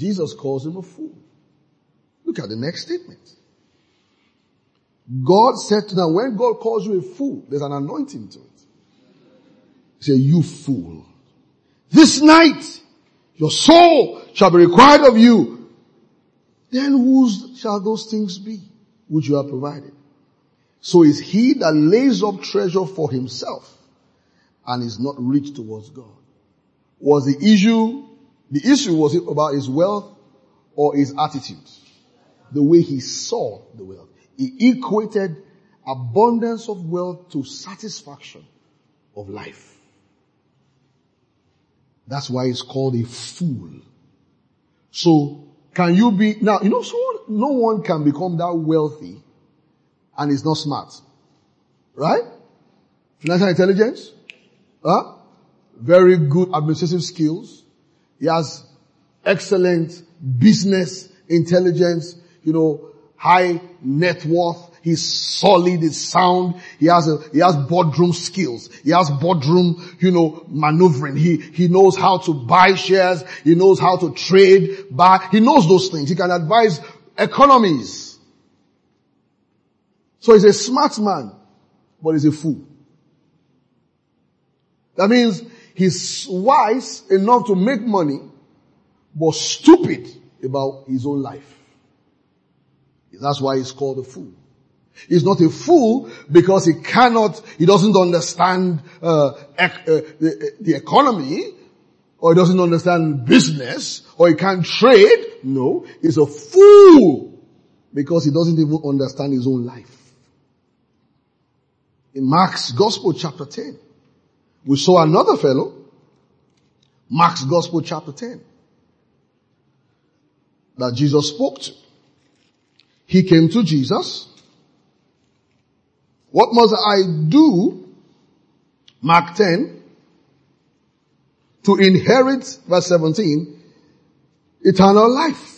Jesus calls him a fool. Look at the next statement. God said to them, when God calls you a fool, there's an anointing to it. He said, you fool. This night, your soul shall be required of you. Then whose shall those things be which you have provided? So is he that lays up treasure for himself and is not rich towards God. Was the issue was it about his wealth or his attitude? The way he saw the wealth. He equated abundance of wealth to satisfaction of life. That's why it's called a fool. So, can you be, now, no one can become that wealthy and is not smart. Right? Financial intelligence, very good administrative skills. He has excellent business intelligence, high net worth. He's solid, he's sound. He has boardroom skills. He has boardroom, maneuvering. He knows how to buy shares. He knows how to trade, buy. He knows those things. He can advise economies. So he's a smart man, but he's a fool. That means he's wise enough to make money, but stupid about his own life. That's why he's called a fool. He's not a fool because he doesn't understand the economy, or he doesn't understand business, or he can't trade. No, he's a fool because he doesn't even understand his own life. In Mark's Gospel chapter 10, we saw another fellow, Mark's Gospel chapter 10, that Jesus spoke to. He came to Jesus. What must I do, Mark 10, to inherit, verse 17, eternal life?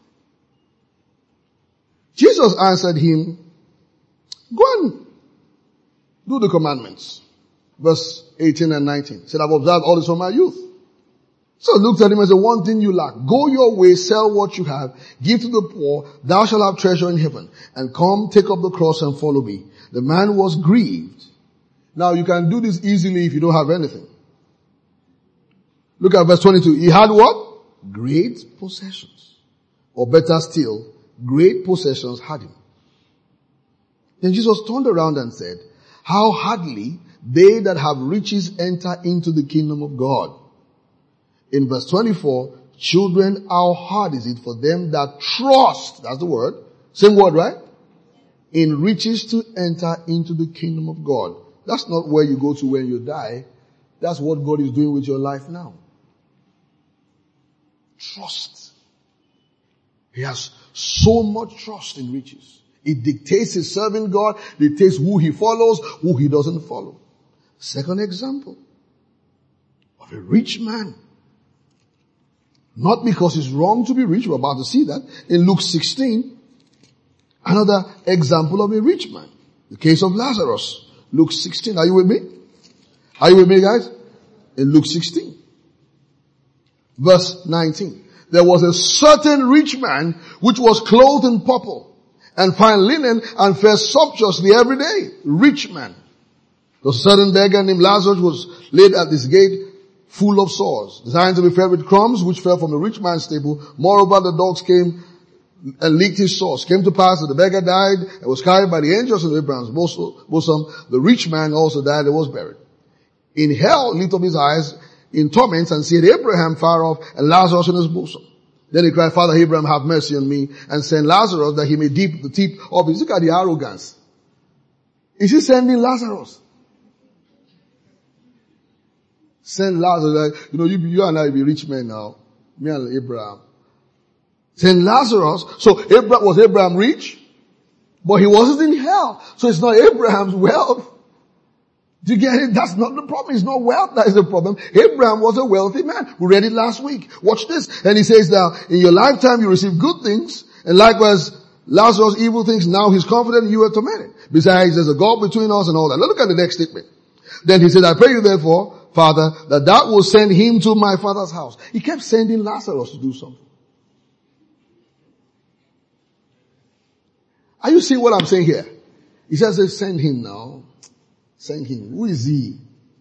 Jesus answered him, go and do the commandments. Verse 18 and 19. He said, I've observed all this from my youth. So looked at him and said, one thing you lack. Go your way, sell what you have, give to the poor, thou shalt have treasure in heaven. And come, take up the cross and follow me. The man was grieved. Now you can do this easily if you don't have anything. Look at verse 22. He had what? Great possessions. Or better still, great possessions had him. Then Jesus turned around and said, how hardly they that have riches enter into the kingdom of God. In verse 24, children, how hard is it for them that trust, that's the word, same word, right? In riches to enter into the kingdom of God. That's not where you go to when you die. That's what God is doing with your life now. Trust. He has so much trust in riches. It dictates his serving God, dictates who he follows, who he doesn't follow. Second example of a rich man. Not because it's wrong to be rich, we're about to see that. In Luke 16, another example of a rich man. The case of Lazarus. Luke 16, are you with me? Are you with me, guys? In Luke 16. Verse 19. There was a certain rich man which was clothed in purple and fine linen and fared sumptuously every day. Rich man. The certain beggar named Lazarus was laid at his gate, full of sores, designed to be fed with crumbs which fell from the rich man's table. Moreover, the dogs came and licked his sores. Came to pass that the beggar died and was carried by the angels of Abraham's bosom. The rich man also died and was buried. In hell, he lifted up his eyes in torments and said, Abraham far off and Lazarus in his bosom. Then he cried, Father Abraham, have mercy on me and send Lazarus that he may dip the tip of his. Look at the arrogance. Is he sending Lazarus? Send Lazarus. You and I be rich men now. Me and Abraham. Send Lazarus. So was Abraham rich? But he wasn't in hell. So it's not Abraham's wealth. Do you get it? That's not the problem. It's not wealth that is the problem. Abraham was a wealthy man. We read it last week. Watch this. And he says now, in your lifetime you receive good things, and likewise Lazarus evil things. Now he's confident you are tormented. Besides, there's a gulf between us and all that. Now look at the next statement. Then he said, I pray you Therefore, Father, that thou will send him to my father's house. He kept sending Lazarus to do something. Are you seeing what I'm saying here? He says, send him now. Send him. Who is he?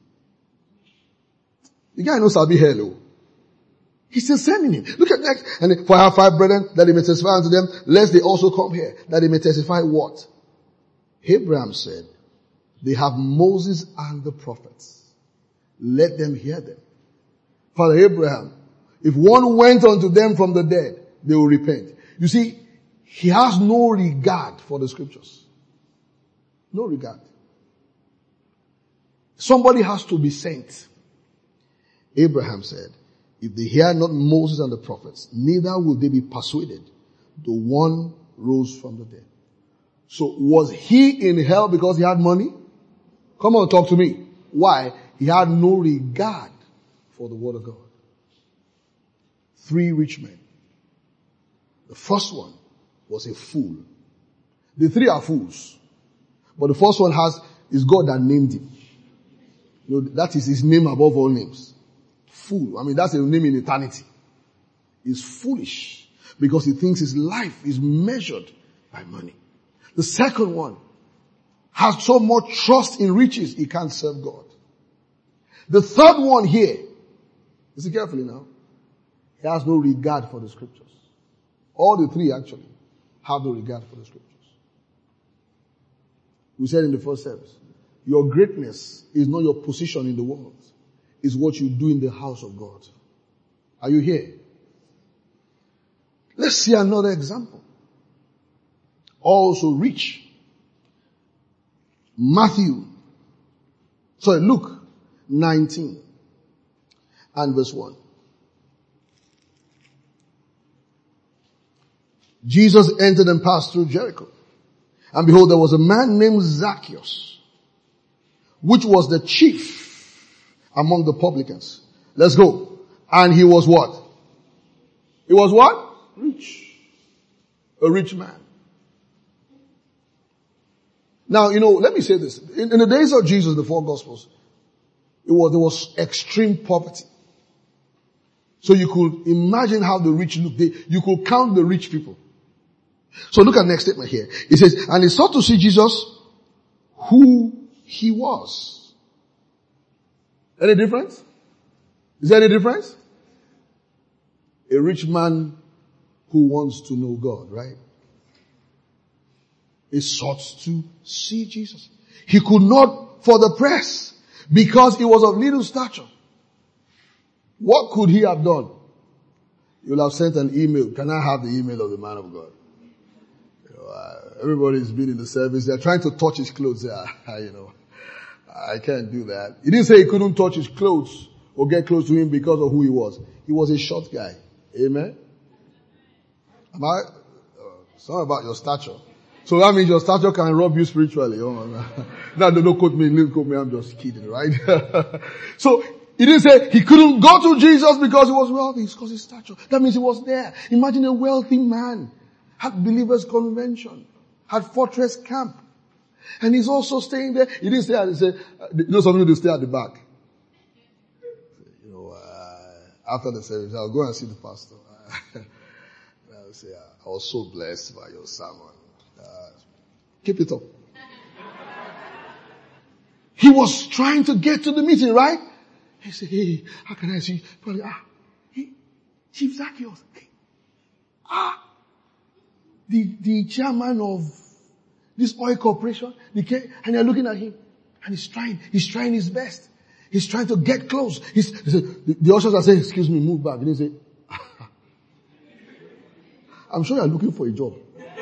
The guy knows I'll be hello. He's still sending him. Look at next. And for I have 5 brethren, that he may testify unto them, lest they also come here, that he may testify what? Abraham said, they have Moses and the prophets. Let them hear them. Father Abraham, if one went unto them from the dead, they will repent. You see, he has no regard for the scriptures. No regard. Somebody has to be sent. Abraham said, if they hear not Moses and the prophets, neither will they be persuaded. The one rose from the dead. So was he in hell because he had money? Come on, talk to me. Why? He had no regard for the word of God. 3 rich men. The first one was a fool. The 3 are fools. But the first one is God that named him. You know, that is his name above all names. Fool. I mean, that's a name in eternity. He's foolish because he thinks his life is measured by money. The second one has so much trust in riches, he can't serve God. The third one here, listen carefully now, he has no regard for the scriptures. All the 3 actually have no regard for the scriptures. We said in the first service, your greatness is not your position in the world. It's what you do in the house of God. Are you here? Let's see another example. Also rich. Luke 19 and verse 1. Jesus entered and passed through Jericho. And behold, there was a man named Zacchaeus, which was the chief among the publicans. Let's go. And he was what? He was what? Rich. A rich man. Now, let me say this. In the days of Jesus, the 4 Gospels, there was extreme poverty. So you could imagine how the rich looked. You could count the rich people. So look at next statement here. It says, and he sought to see Jesus, who he was. Any difference? Is there any difference? A rich man who wants to know God, right? He sought to see Jesus. He could not for the press because he was of little stature. What could he have done? He would have sent an email. Can I have the email of the man of God? Everybody's been in the service. They're trying to touch his clothes. I can't do that. He didn't say he couldn't touch his clothes or get close to him because of who he was. He was a short guy. Amen? It's not about your stature. So that means your stature can rob you spiritually. Oh, no, don't quote me, I'm just kidding, right? So, he didn't say he couldn't go to Jesus because he was wealthy. It's because his stature. That means he was there. Imagine a wealthy man, had believers convention, had fortress camp. And he's also staying there. He didn't stay at, he said, some people stay at the back. After the service, I'll go and see the pastor. I'll say, I was so blessed by your sermon. Keep it up. He was trying to get to the meeting, right? He said, hey, how can I see? Probably, Chief Zacchaeus. The chairman of this oil corporation, and they're looking at him, and he's trying his best. He's trying to get close. The ushers are saying, excuse me, move back. He didn't say, I'm sure you're looking for a job.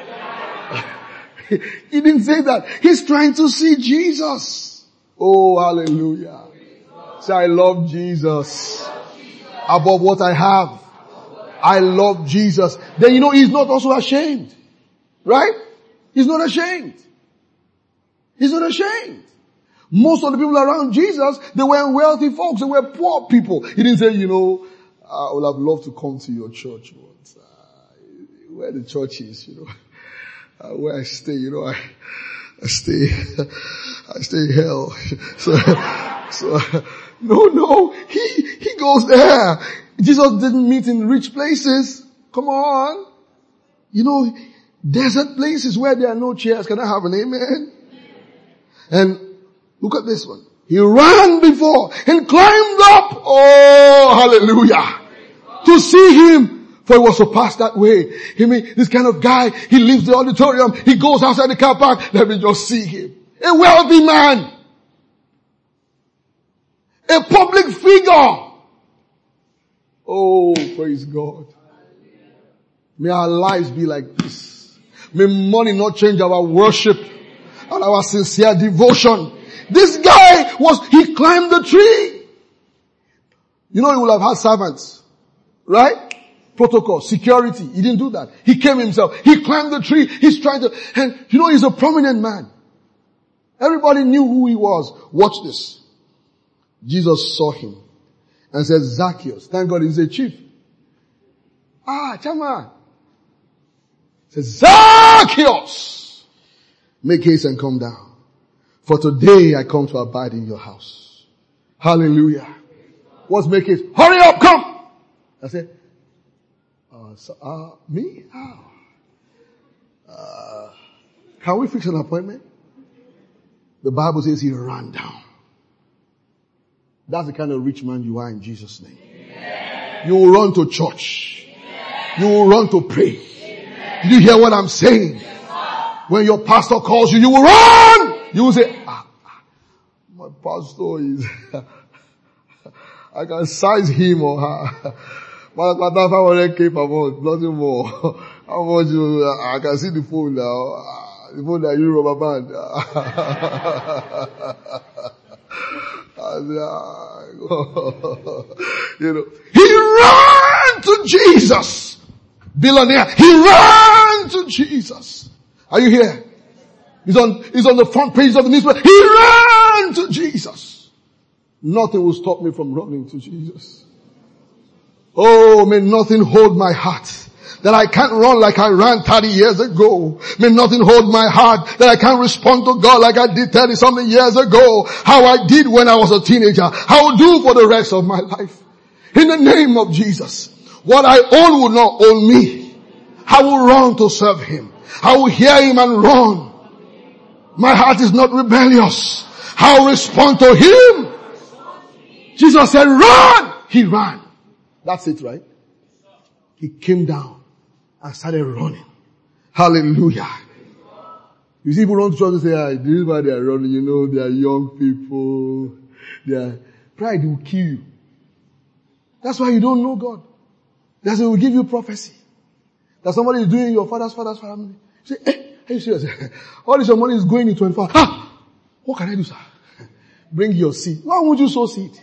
He didn't say that. He's trying to see Jesus. Oh, hallelujah. Say, I love Jesus. Above what I have. I love Jesus. Then he's not also ashamed. Right? He's not ashamed. He's not ashamed. Most of the people around Jesus, they weren't wealthy folks. They were poor people. He didn't say, I would have loved to come to your church once. Where the church is, where I stay, I stay in hell. So, no, he goes there. Jesus didn't meet in rich places. Come on. Desert places where there are no chairs. Can I have an amen? And look at this one. He ran before and climbed up. Oh, hallelujah. To see him. For he was to pass that way. I mean, this kind of guy, he leaves the auditorium. He goes outside the car park. Let me just see him. A wealthy man. A public figure. Oh, praise God. May our lives be like this. May money not change our worship and our sincere devotion. This guy he climbed the tree. You know, he would have had servants. Right? Protocol, security. He didn't do that. He came himself. He climbed the tree. He's trying to, and you know, he's a prominent man. Everybody knew who he was. Watch this. Jesus saw him and said, Zacchaeus. Thank God he's a chief. Chama. Says, Zacchaeus, make haste and come down. For today I come to abide in your house. Hallelujah. What's make haste? Hurry up, come. I said, me? Can we fix an appointment? The Bible says he ran down. That's the kind of rich man you are in Jesus' name. Amen. You will run to church. Amen. You will run to pray. Amen. Did you hear what I'm saying? Yes, when your pastor calls you, you will run! You will say, my pastor is, I can size him or her. But 500K per month, nothing more. How much I can see the phone now. The phone that you rubber band. You know, he ran to Jesus. Billionaire, he ran to Jesus. Are you here? He's on the front page of the newspaper. He ran to Jesus. Nothing will stop me from running to Jesus. Oh, may nothing hold my heart that I can't run like I ran 30 years ago. May nothing hold my heart that I can't respond to God like I did 30 something years ago. How I did when I was a teenager. I will do for the rest of my life. In the name of Jesus. What I own will not own me. I will run to serve him. I will hear him and run. My heart is not rebellious. I will respond to him. Jesus said, run! He ran. That's it, right? He came down and started running. Hallelujah. You see people run to church and say, this is why they are running, you know, they are young people. Pride will kill you. That's why you don't know God. That's why he will give you prophecy. That somebody is doing your father's family. You say, are you serious? All this your money is going in 24. What can I do, sir? Bring your seed. Why would you sow seed?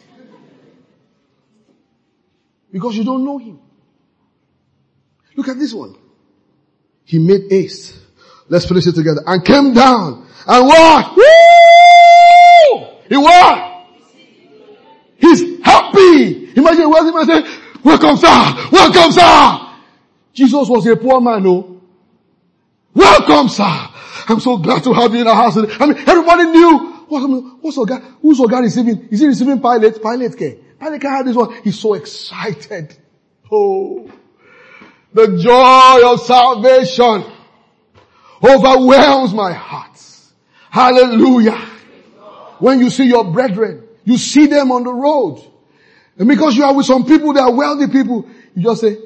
Because you don't know him. Look at this one. He made haste. Let's finish it together. And came down. And what? Woo! He what? He's happy. Imagine a wealthy man saying, welcome sir, welcome sir. Jesus was a poor man, no? Welcome sir. I'm so glad to have you in our house. I mean, everybody knew. What's your guy? Who's your guy receiving? Is he receiving Pilate? Pilate can't have this one. He's so excited. Oh, the joy of salvation overwhelms my heart. Hallelujah. When you see your brethren, you see them on the road. And because you are with some people that are wealthy people, you just say,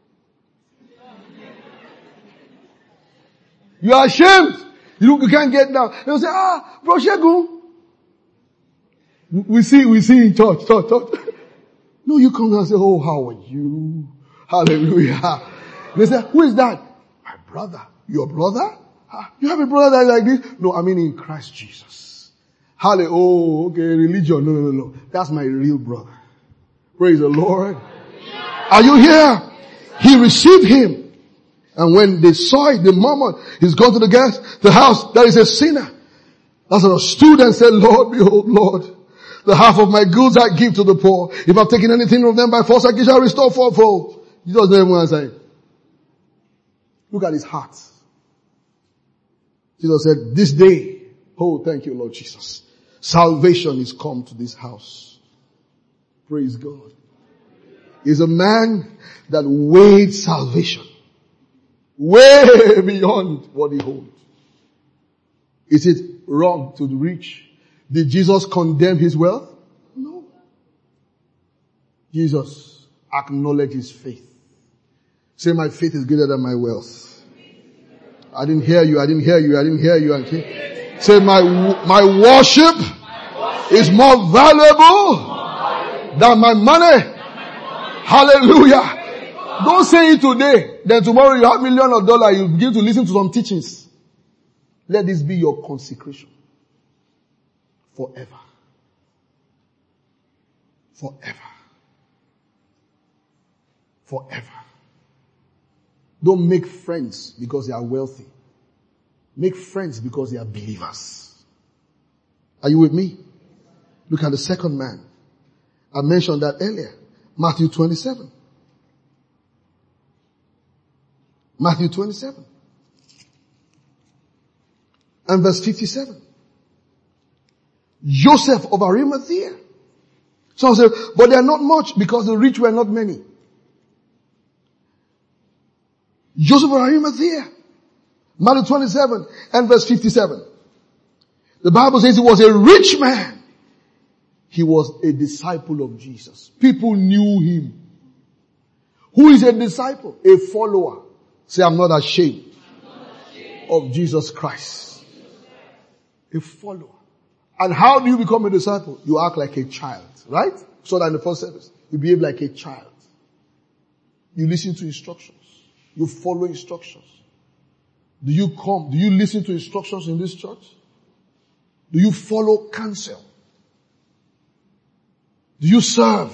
you are ashamed. You can't get down. They'll say, bro, Shegun. We see in church. No, you come down and say, oh, how are you? Hallelujah. They say, who is that? My brother. Your brother? You have a brother that is like this? No, I mean in Christ Jesus. Hallelujah. Oh, okay, religion. No. That's my real brother. Praise the Lord. Are you here? He received him. And when they saw it, the moment he's gone to the house, there is a sinner. Lazarus stood and said, Lord, behold, Lord, the half of my goods I give to the poor. If I've taken anything from them by force, I shall restore fourfold. Jesus doesn't even want to say. Look at his heart. Jesus said, this day, oh, thank you, Lord Jesus. Salvation is come to this house. Praise God. He's a man that weighed salvation. Way beyond what he holds. Is it wrong to the rich? Did Jesus condemn his wealth? No. Jesus acknowledged his faith. Say, my faith is greater than my wealth. I didn't hear you. Say, my worship is more valuable than my money. Hallelujah. Don't say it today. Then tomorrow you have millions of dollars. You begin to listen to some teachings. Let this be your consecration. Forever. Forever. Forever. Don't make friends because they are wealthy. Make friends because they are believers. Are you with me? Look at the second man. I mentioned that earlier. Matthew 27. Matthew 27. And verse 57. Joseph of Arimathea. Some say, but they are not much because the rich were not many. Joseph of Arimathea. Matthew 27 and verse 57. The Bible says he was a rich man. He was a disciple of Jesus. People knew him. Who is a disciple? A follower. Say, I'm not ashamed of Jesus Christ. A follower. And how do you become a disciple? You act like a child, right? So that in the first service, you behave like a child. You listen to instructions. You follow instructions. Do you listen to instructions in this church? Do you follow counsel? Do you serve?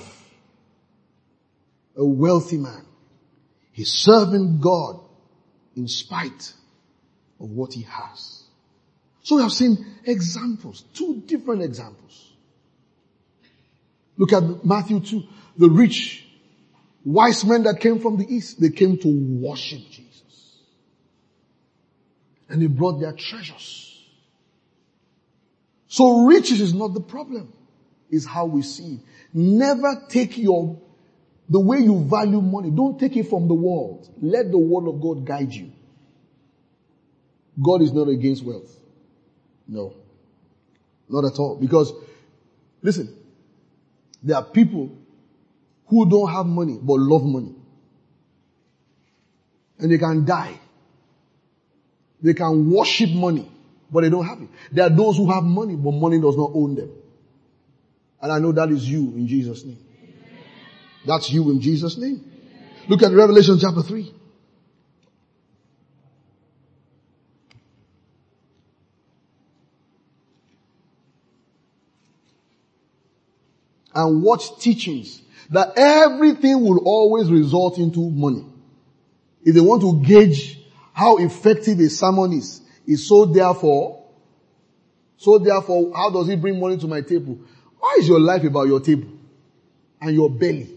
A wealthy man. He's serving God in spite of what he has. So we have seen examples, 2 different examples. Look at Matthew 2. The rich, wise men that came from the east, they came to worship Jesus. And they brought their treasures. So riches is not the problem. It's how we see it. Never take the way you value money, don't take it from the world. Let the word of God guide you. God is not against wealth. No. Not at all. Because, listen, there are people who don't have money but love money. And they can die. They can worship money, but they don't have it. There are those who have money, but money does not own them. And I know that is you in Jesus' name. That's you in Jesus' name. Look at Revelation chapter 3. And watch teachings that everything will always result into money. If they want to gauge how effective a sermon is so therefore, how does it bring money to my table? Why is your life about your table and your belly?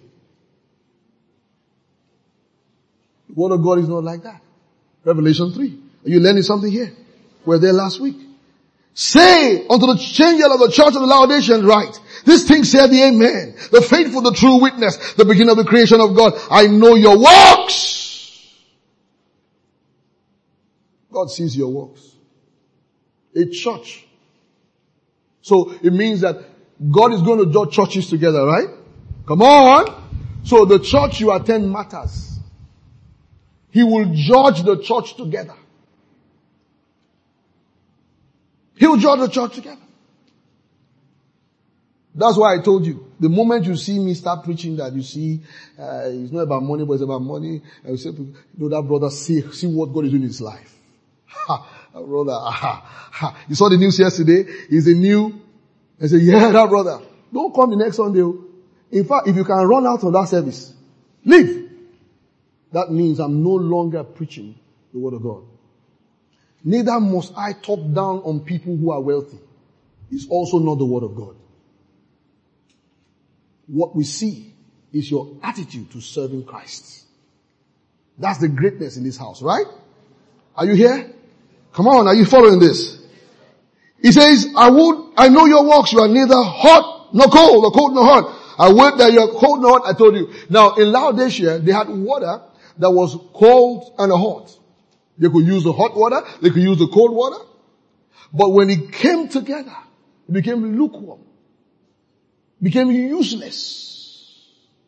The word of God is not like that. Revelation 3. Are you learning something here? We were there last week. Say unto the angel of the church of the Laodiceans, write, this thing said the Amen, the faithful, the true witness, the beginning of the creation of God. I know your works. God sees your works. A church. So it means that God is going to judge churches together, right? Come on. So the church you attend matters. He will judge the church together. He will judge the church together. That's why I told you, the moment you see me start preaching that, you see, it's not about money, but it's about money. And you say, that brother, see what God is doing in his life. Brother, you saw the news yesterday? He's a new, I said, yeah, that brother. Don't come the next Sunday. In fact, if you can run out of that service, leave. That means I'm no longer preaching the word of God. Neither must I talk down on people who are wealthy. It's also not the word of God. What we see is your attitude to serving Christ. That's the greatness in this house, right? Are you here? Come on, are you following this? He says, I know your works, you are neither hot nor cold, or cold nor hot. I would that you are cold nor hot, I told you. Now, in Laodicea, they had water that was cold and hot. They could use the hot water. They could use the cold water. But when it came together, it became lukewarm. Became useless.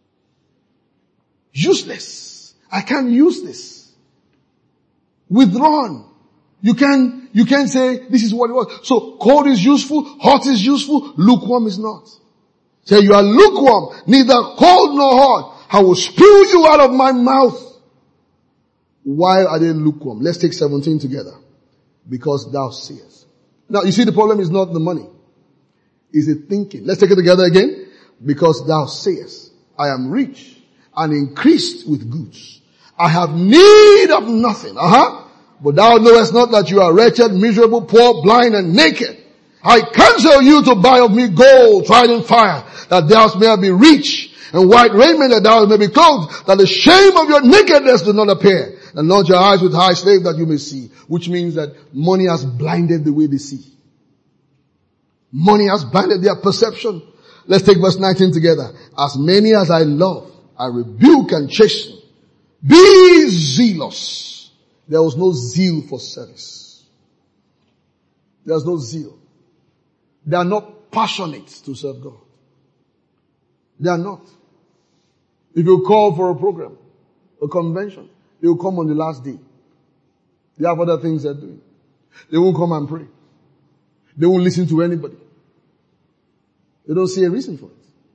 Useless. I can't use this. Withdrawn. You can't say this is what it was. So cold is useful, hot is useful, lukewarm is not. Say you are lukewarm, neither cold nor hot. I will spew you out of my mouth. Why are they lukewarm? Let's take 17 together. Because thou seest. Now you see the problem is not the money. It's the thinking. Let's take it together again. Because thou sayest, I am rich and increased with goods. I have need of nothing. But thou knowest not that you are wretched, miserable, poor, blind, and naked. I counsel you to buy of me gold tried in fire, that thou mayest be rich, and white raiment that thou may be clothed, that the shame of your nakedness do not appear, and not your eyes with high slave that you may see. Which means that money has blinded the way they see. Money has blinded their perception. Let's take verse 19 together. As many as I love, I rebuke and chasten. Be zealous. There was no zeal for service. There's no zeal. They are not passionate to serve God. They are not. If you call for a program, a convention, they will come on the last day. They have other things they're doing. They won't come and pray. They won't listen to anybody. They don't see a reason for it.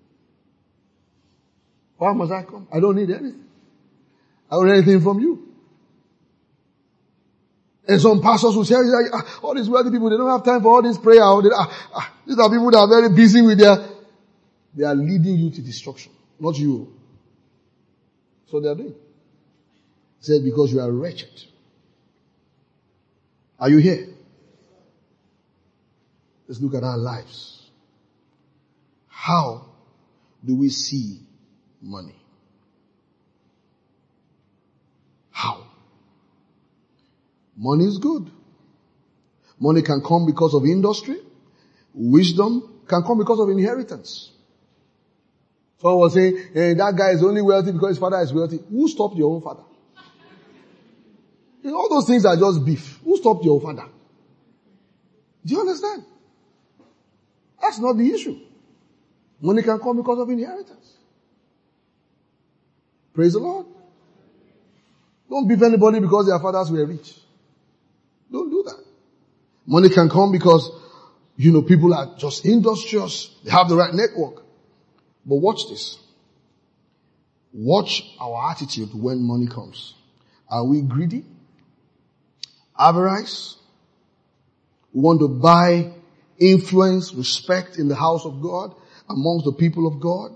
Why must I come? I don't need anything. I don't need anything from you. And some pastors will say, all these wealthy people, they don't have time for all this prayer. These are people that are very busy with they are leading you to destruction, not you. So they are doing. He said, because you are wretched. Are you here? Let's look at our lives. How do we see money? How? Money is good. Money can come because of industry. Wisdom can come because of inheritance. Someone will say, that guy is only wealthy because his father is wealthy. Who stopped your own father? All those things are just beef. Who stopped your father? Do you understand? That's not the issue. Money can come because of inheritance. Praise the Lord. Don't beef anybody because their fathers were rich. Don't do that. Money can come because, people are just industrious. They have the right network. But watch this. Watch our attitude when money comes. Are we greedy? Avarice? We want to buy influence, respect in the house of God, amongst the people of God.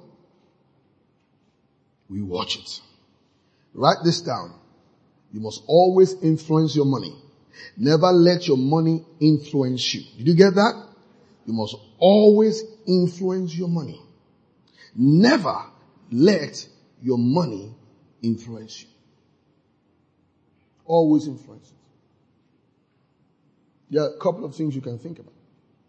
We watch it. Write this down. You must always influence your money. Never let your money influence you. Did you get that? You must always influence your money. Never let your money influence you. Always influence it. There are a couple of things you can think about.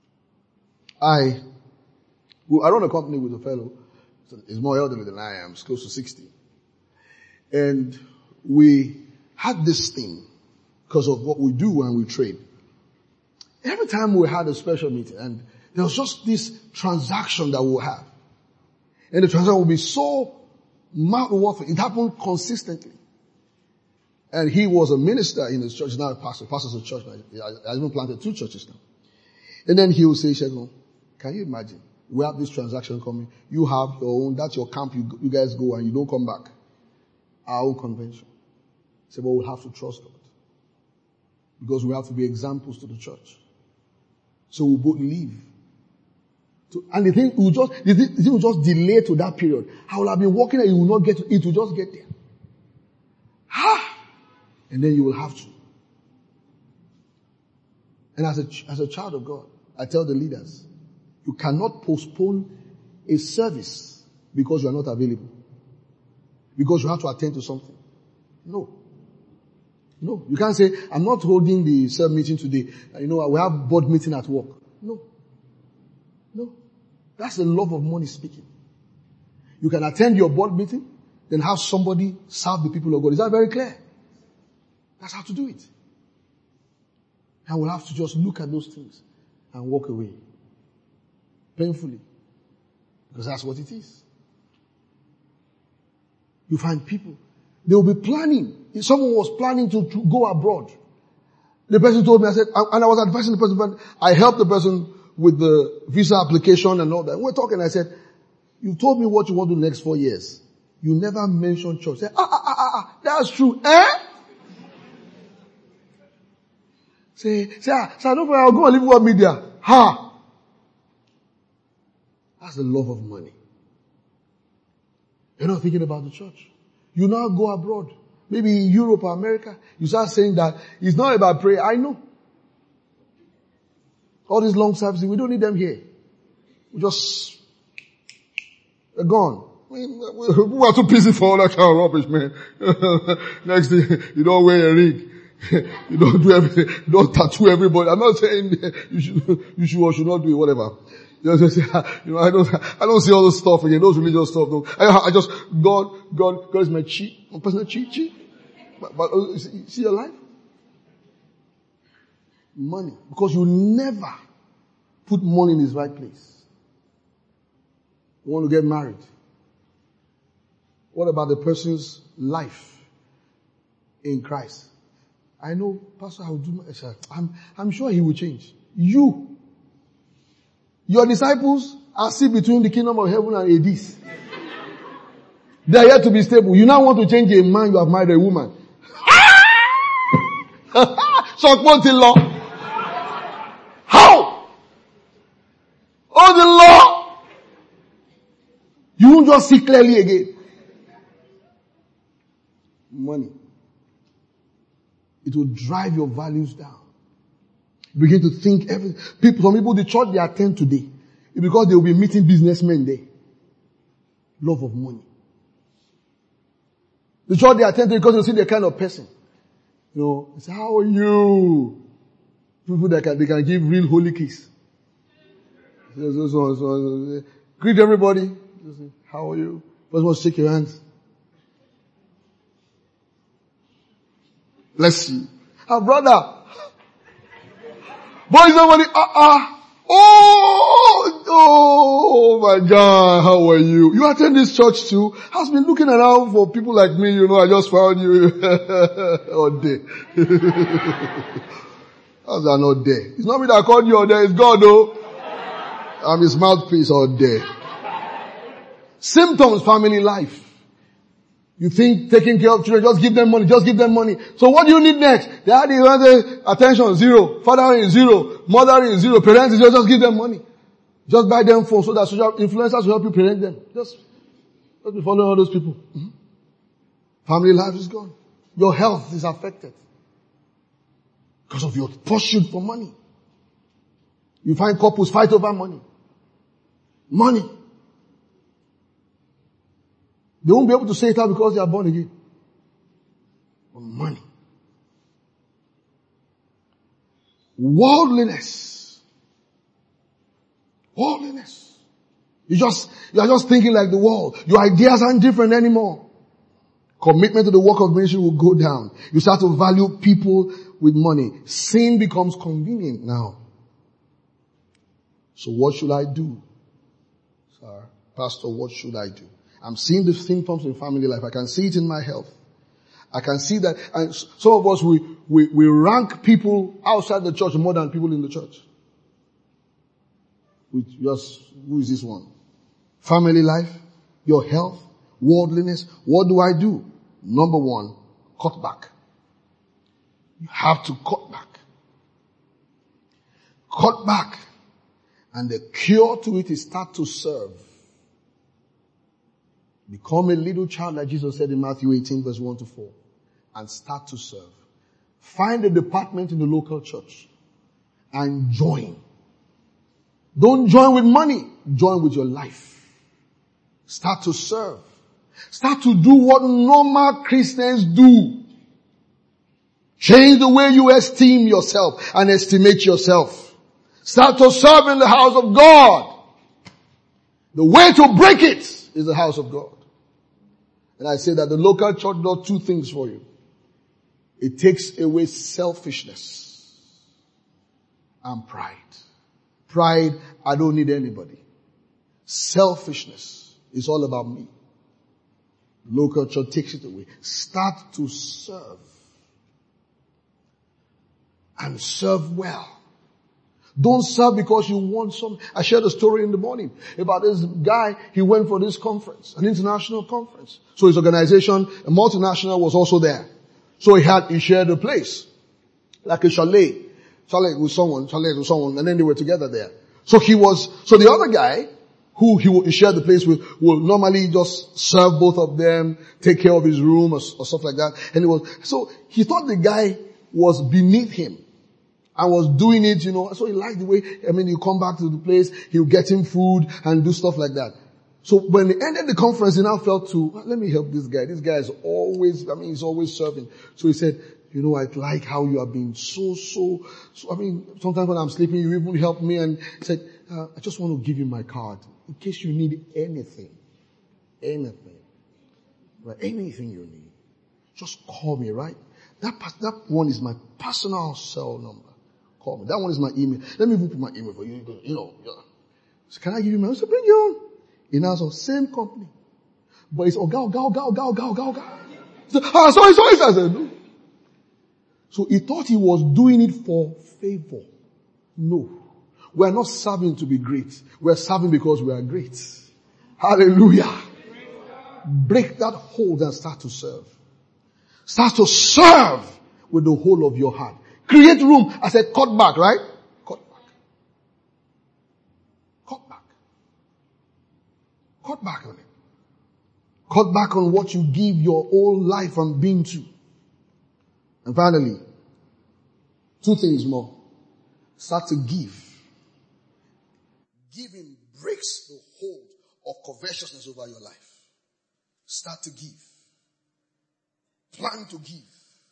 I run a company with a fellow. He's more elderly than I am. He's close to 60. And we had this thing because of what we do when we trade. Every time we had a special meeting, and there was just this transaction that we'll have. And the transaction will be so mouth-watering. It happened consistently. And he was a minister in his church, now a pastor. Pastor's a church. I even planted 2 churches now. And then he will say, Shegun, can you imagine? We have this transaction coming. You have your own, that's your camp. You guys go and you don't come back. Our own convention. He said, but we'll have to trust God. Because we have to be examples to the church. So we'll both leave. And the thing will just delay to that period. I will have been working and you will not get to it, will just get there. And then you will have to. And as a child of God, I tell the leaders, you cannot postpone a service because you are not available. Because you have to attend to something. No. You can't say, I'm not holding the serve meeting today. We have board meeting at work. No. That's the love of money speaking. You can attend your board meeting, then have somebody serve the people of God. Is that very clear? That's how to do it. And we'll have to just look at those things and walk away. Painfully. Because that's what it is. You find people, they will be planning. If someone was planning to go abroad, the person told me, I said, and I was advising the person, but I helped the person with the visa application and all that. We're talking, I said, you told me what you want to do the next 4 years. You never mentioned church. I said, that's true. Say, I don't know, I'll go and live with media. That's the love of money. You're not thinking about the church. You now go abroad. Maybe in Europe or America. You start saying that it's not about prayer. I know. All these long services, we don't need them here. They're gone. We are too busy for all that kind of rubbish, man. Next thing, you don't wear a ring. You don't do everything. You don't tattoo everybody. I'm not saying you should or should not do it, whatever. I don't see all this stuff again, those religious stuff. No. God is my cheat. My personal cheat. But see your life? Money. Because you never put money in its right place. You want to get married. What about the person's life in Christ? I know, Pastor, I will do I'm sure he will change. Your disciples are still between the kingdom of heaven and Hades. They are yet to be stable. You now want to change a man, you have married a woman. Law. How? Oh, the law. You won't just see clearly again. Money. It will drive your values down. You begin to think some people, the church they attend today, it's because they will be meeting businessmen there. Love of money. The church they attend because they see the kind of person. You know, they say, how are you? People that they can give real holy kiss. So. Greet everybody. How are you? First one, shake your hands. Let's see. Brother. Boy, somebody, Oh my God, how are you? You attend this church too? I've been looking around for people like me, I just found you. All day. How's that not there? It's not me that called you all day, it's God though. I'm his mouthpiece all day. Symptoms, family life. You think taking care of children, just give them money. So what do you need next? Daddy, attention, 0. Father is 0. Mother is 0. Parents is 0. Just give them money. Just buy them phones so that social influencers will help you parent them. Just be following all those people. Mm-hmm. Family life is gone. Your health is affected. Because of your pursuit for money. You find couples fight over money. Money. They won't be able to say it out because they are born again. But money. Worldliness. You are just thinking like the world. Your ideas aren't different anymore. Commitment to the work of ministry will go down. You start to value people with money. Sin becomes convenient now. So what should I do? Sir, Pastor, what should I do? I'm seeing the symptoms in family life. I can see it in my health. I can see that. And some of us, we rank people outside the church more than people in the church. Who is this one? Family life, your health, worldliness. What do I do? Number 1, cut back. You have to cut back. Cut back. And the cure to it is start to serve. Become a little child, like Jesus said in Matthew 18 verse 1 to 4. And start to serve. Find a department in the local church. And join. Don't join with money. Join with your life. Start to serve. Start to do what normal Christians do. Change the way you esteem yourself and estimate yourself. Start to serve in the house of God. The way to break it is the house of God. And I say that the local church does 2 things for you. It takes away selfishness. and pride. Pride, I don't need anybody. Selfishness is all about me. Local church takes it away. Start to serve. And serve well. Don't serve because you want some. I shared a story in the morning about this guy. He went for this conference, an international conference. So his organization, a multinational, was also there. So he shared a place, like a chalet with someone, and then they were together there. So the other guy, who he shared the place with, will normally just serve both of them, take care of his room or stuff like that. And so he thought the guy was beneath him. I was doing it, so he liked the way, he'll come back to the place, he'll get him food and do stuff like that. So when they ended the conference, he now felt let me help this guy. This guy is always, he's always serving. So he said, I like how you have been so, sometimes when I'm sleeping, you even help me. And he said, I just want to give you my card in case you need anything. Right? Anything you need. Just call me, right? That one is my personal cell number. Call me. That one is my email. Let me put my email for you. So can I give you my? So bring you on. In our same company. But it's Oga. Sorry. I said, no. So he thought he was doing it for favor. No. We're not serving to be great. We're serving because we are great. Hallelujah. Break that hold and start to serve. Start to serve with the whole of your heart. Create room. I said cut back, right? Cut back on it. Cut back on what you give your whole life and being to. And finally, 2 things more. Start to give. Giving breaks the hold of covetousness over your life. Start to give. Plan to give.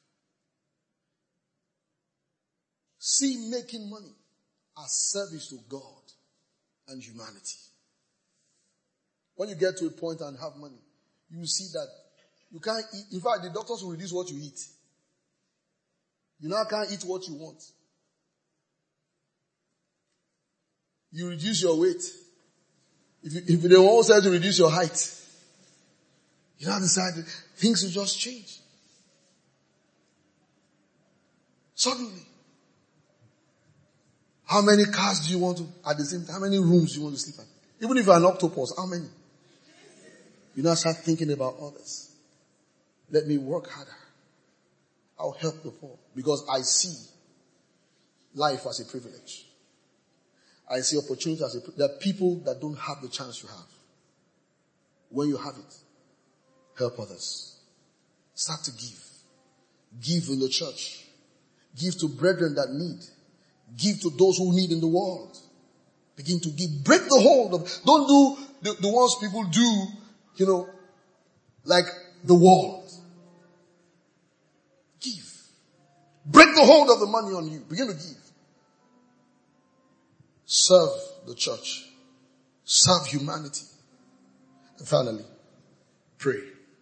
See making money as service to God and humanity. When you get to a point and have money, you will see that you can't eat. In fact, the doctors will reduce what you eat. You now can't eat what you want. You reduce your weight. If they won't say to reduce your height, you now decide that things will just change. Suddenly. How many cars do you want to, at the same time, how many rooms do you want to sleep in? Even if you're an octopus, how many? You now start thinking about others. Let me work harder. I'll help the poor. Because I see life as a privilege. I see opportunity as a privilege. There are people that don't have the chance you have. When you have it, help others. Start to give. Give in the church. Give to brethren that need. Give to those who need in the world. Begin to give. Break the hold of, don't do the ones people do, like the world. Give. Break the hold of the money on you. Begin to give. Serve the church. Serve humanity. And finally, pray.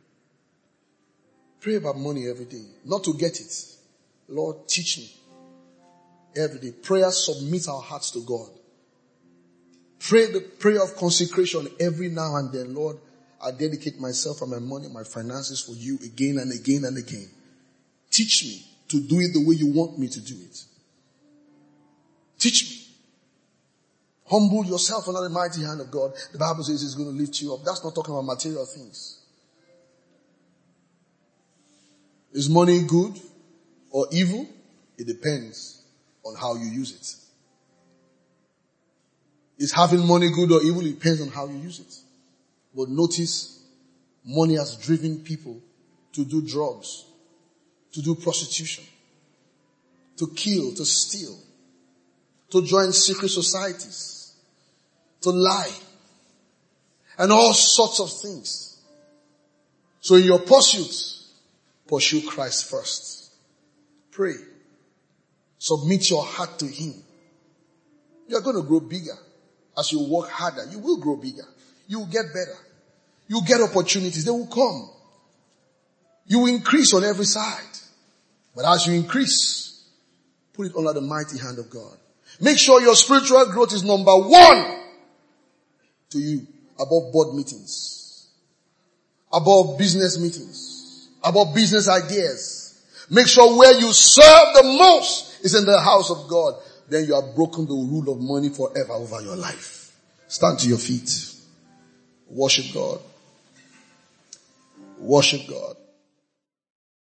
Pray about money every day. Not to get it. Lord, teach me. Every day. Prayer submits our hearts to God. Pray the prayer of consecration every now and then. Lord, I dedicate myself and my money, my finances for you again and again and again. Teach me to do it the way you want me to do it. Teach me. Humble yourself under the mighty hand of God. The Bible says He's going to lift you up. That's not talking about material things. Is money good or evil? It depends on how you use it. Is having money good or evil? It depends on how you use it. But notice, money has driven people to do drugs, to do prostitution, to kill, to steal, to join secret societies, to lie, and all sorts of things. So in your pursuits, pursue Christ first. Pray. Submit your heart to Him. You're going to grow bigger. As you work harder, you will grow bigger. You will get better. You will get opportunities. They will come. You will increase on every side. But as you increase, put it under the mighty hand of God. Make sure your spiritual growth is number one to you above board meetings, above business meetings, above business ideas. Make sure where you serve the most is in the house of God. Then you have broken the rule of money forever over your life. Stand to your feet. Worship God. Worship God.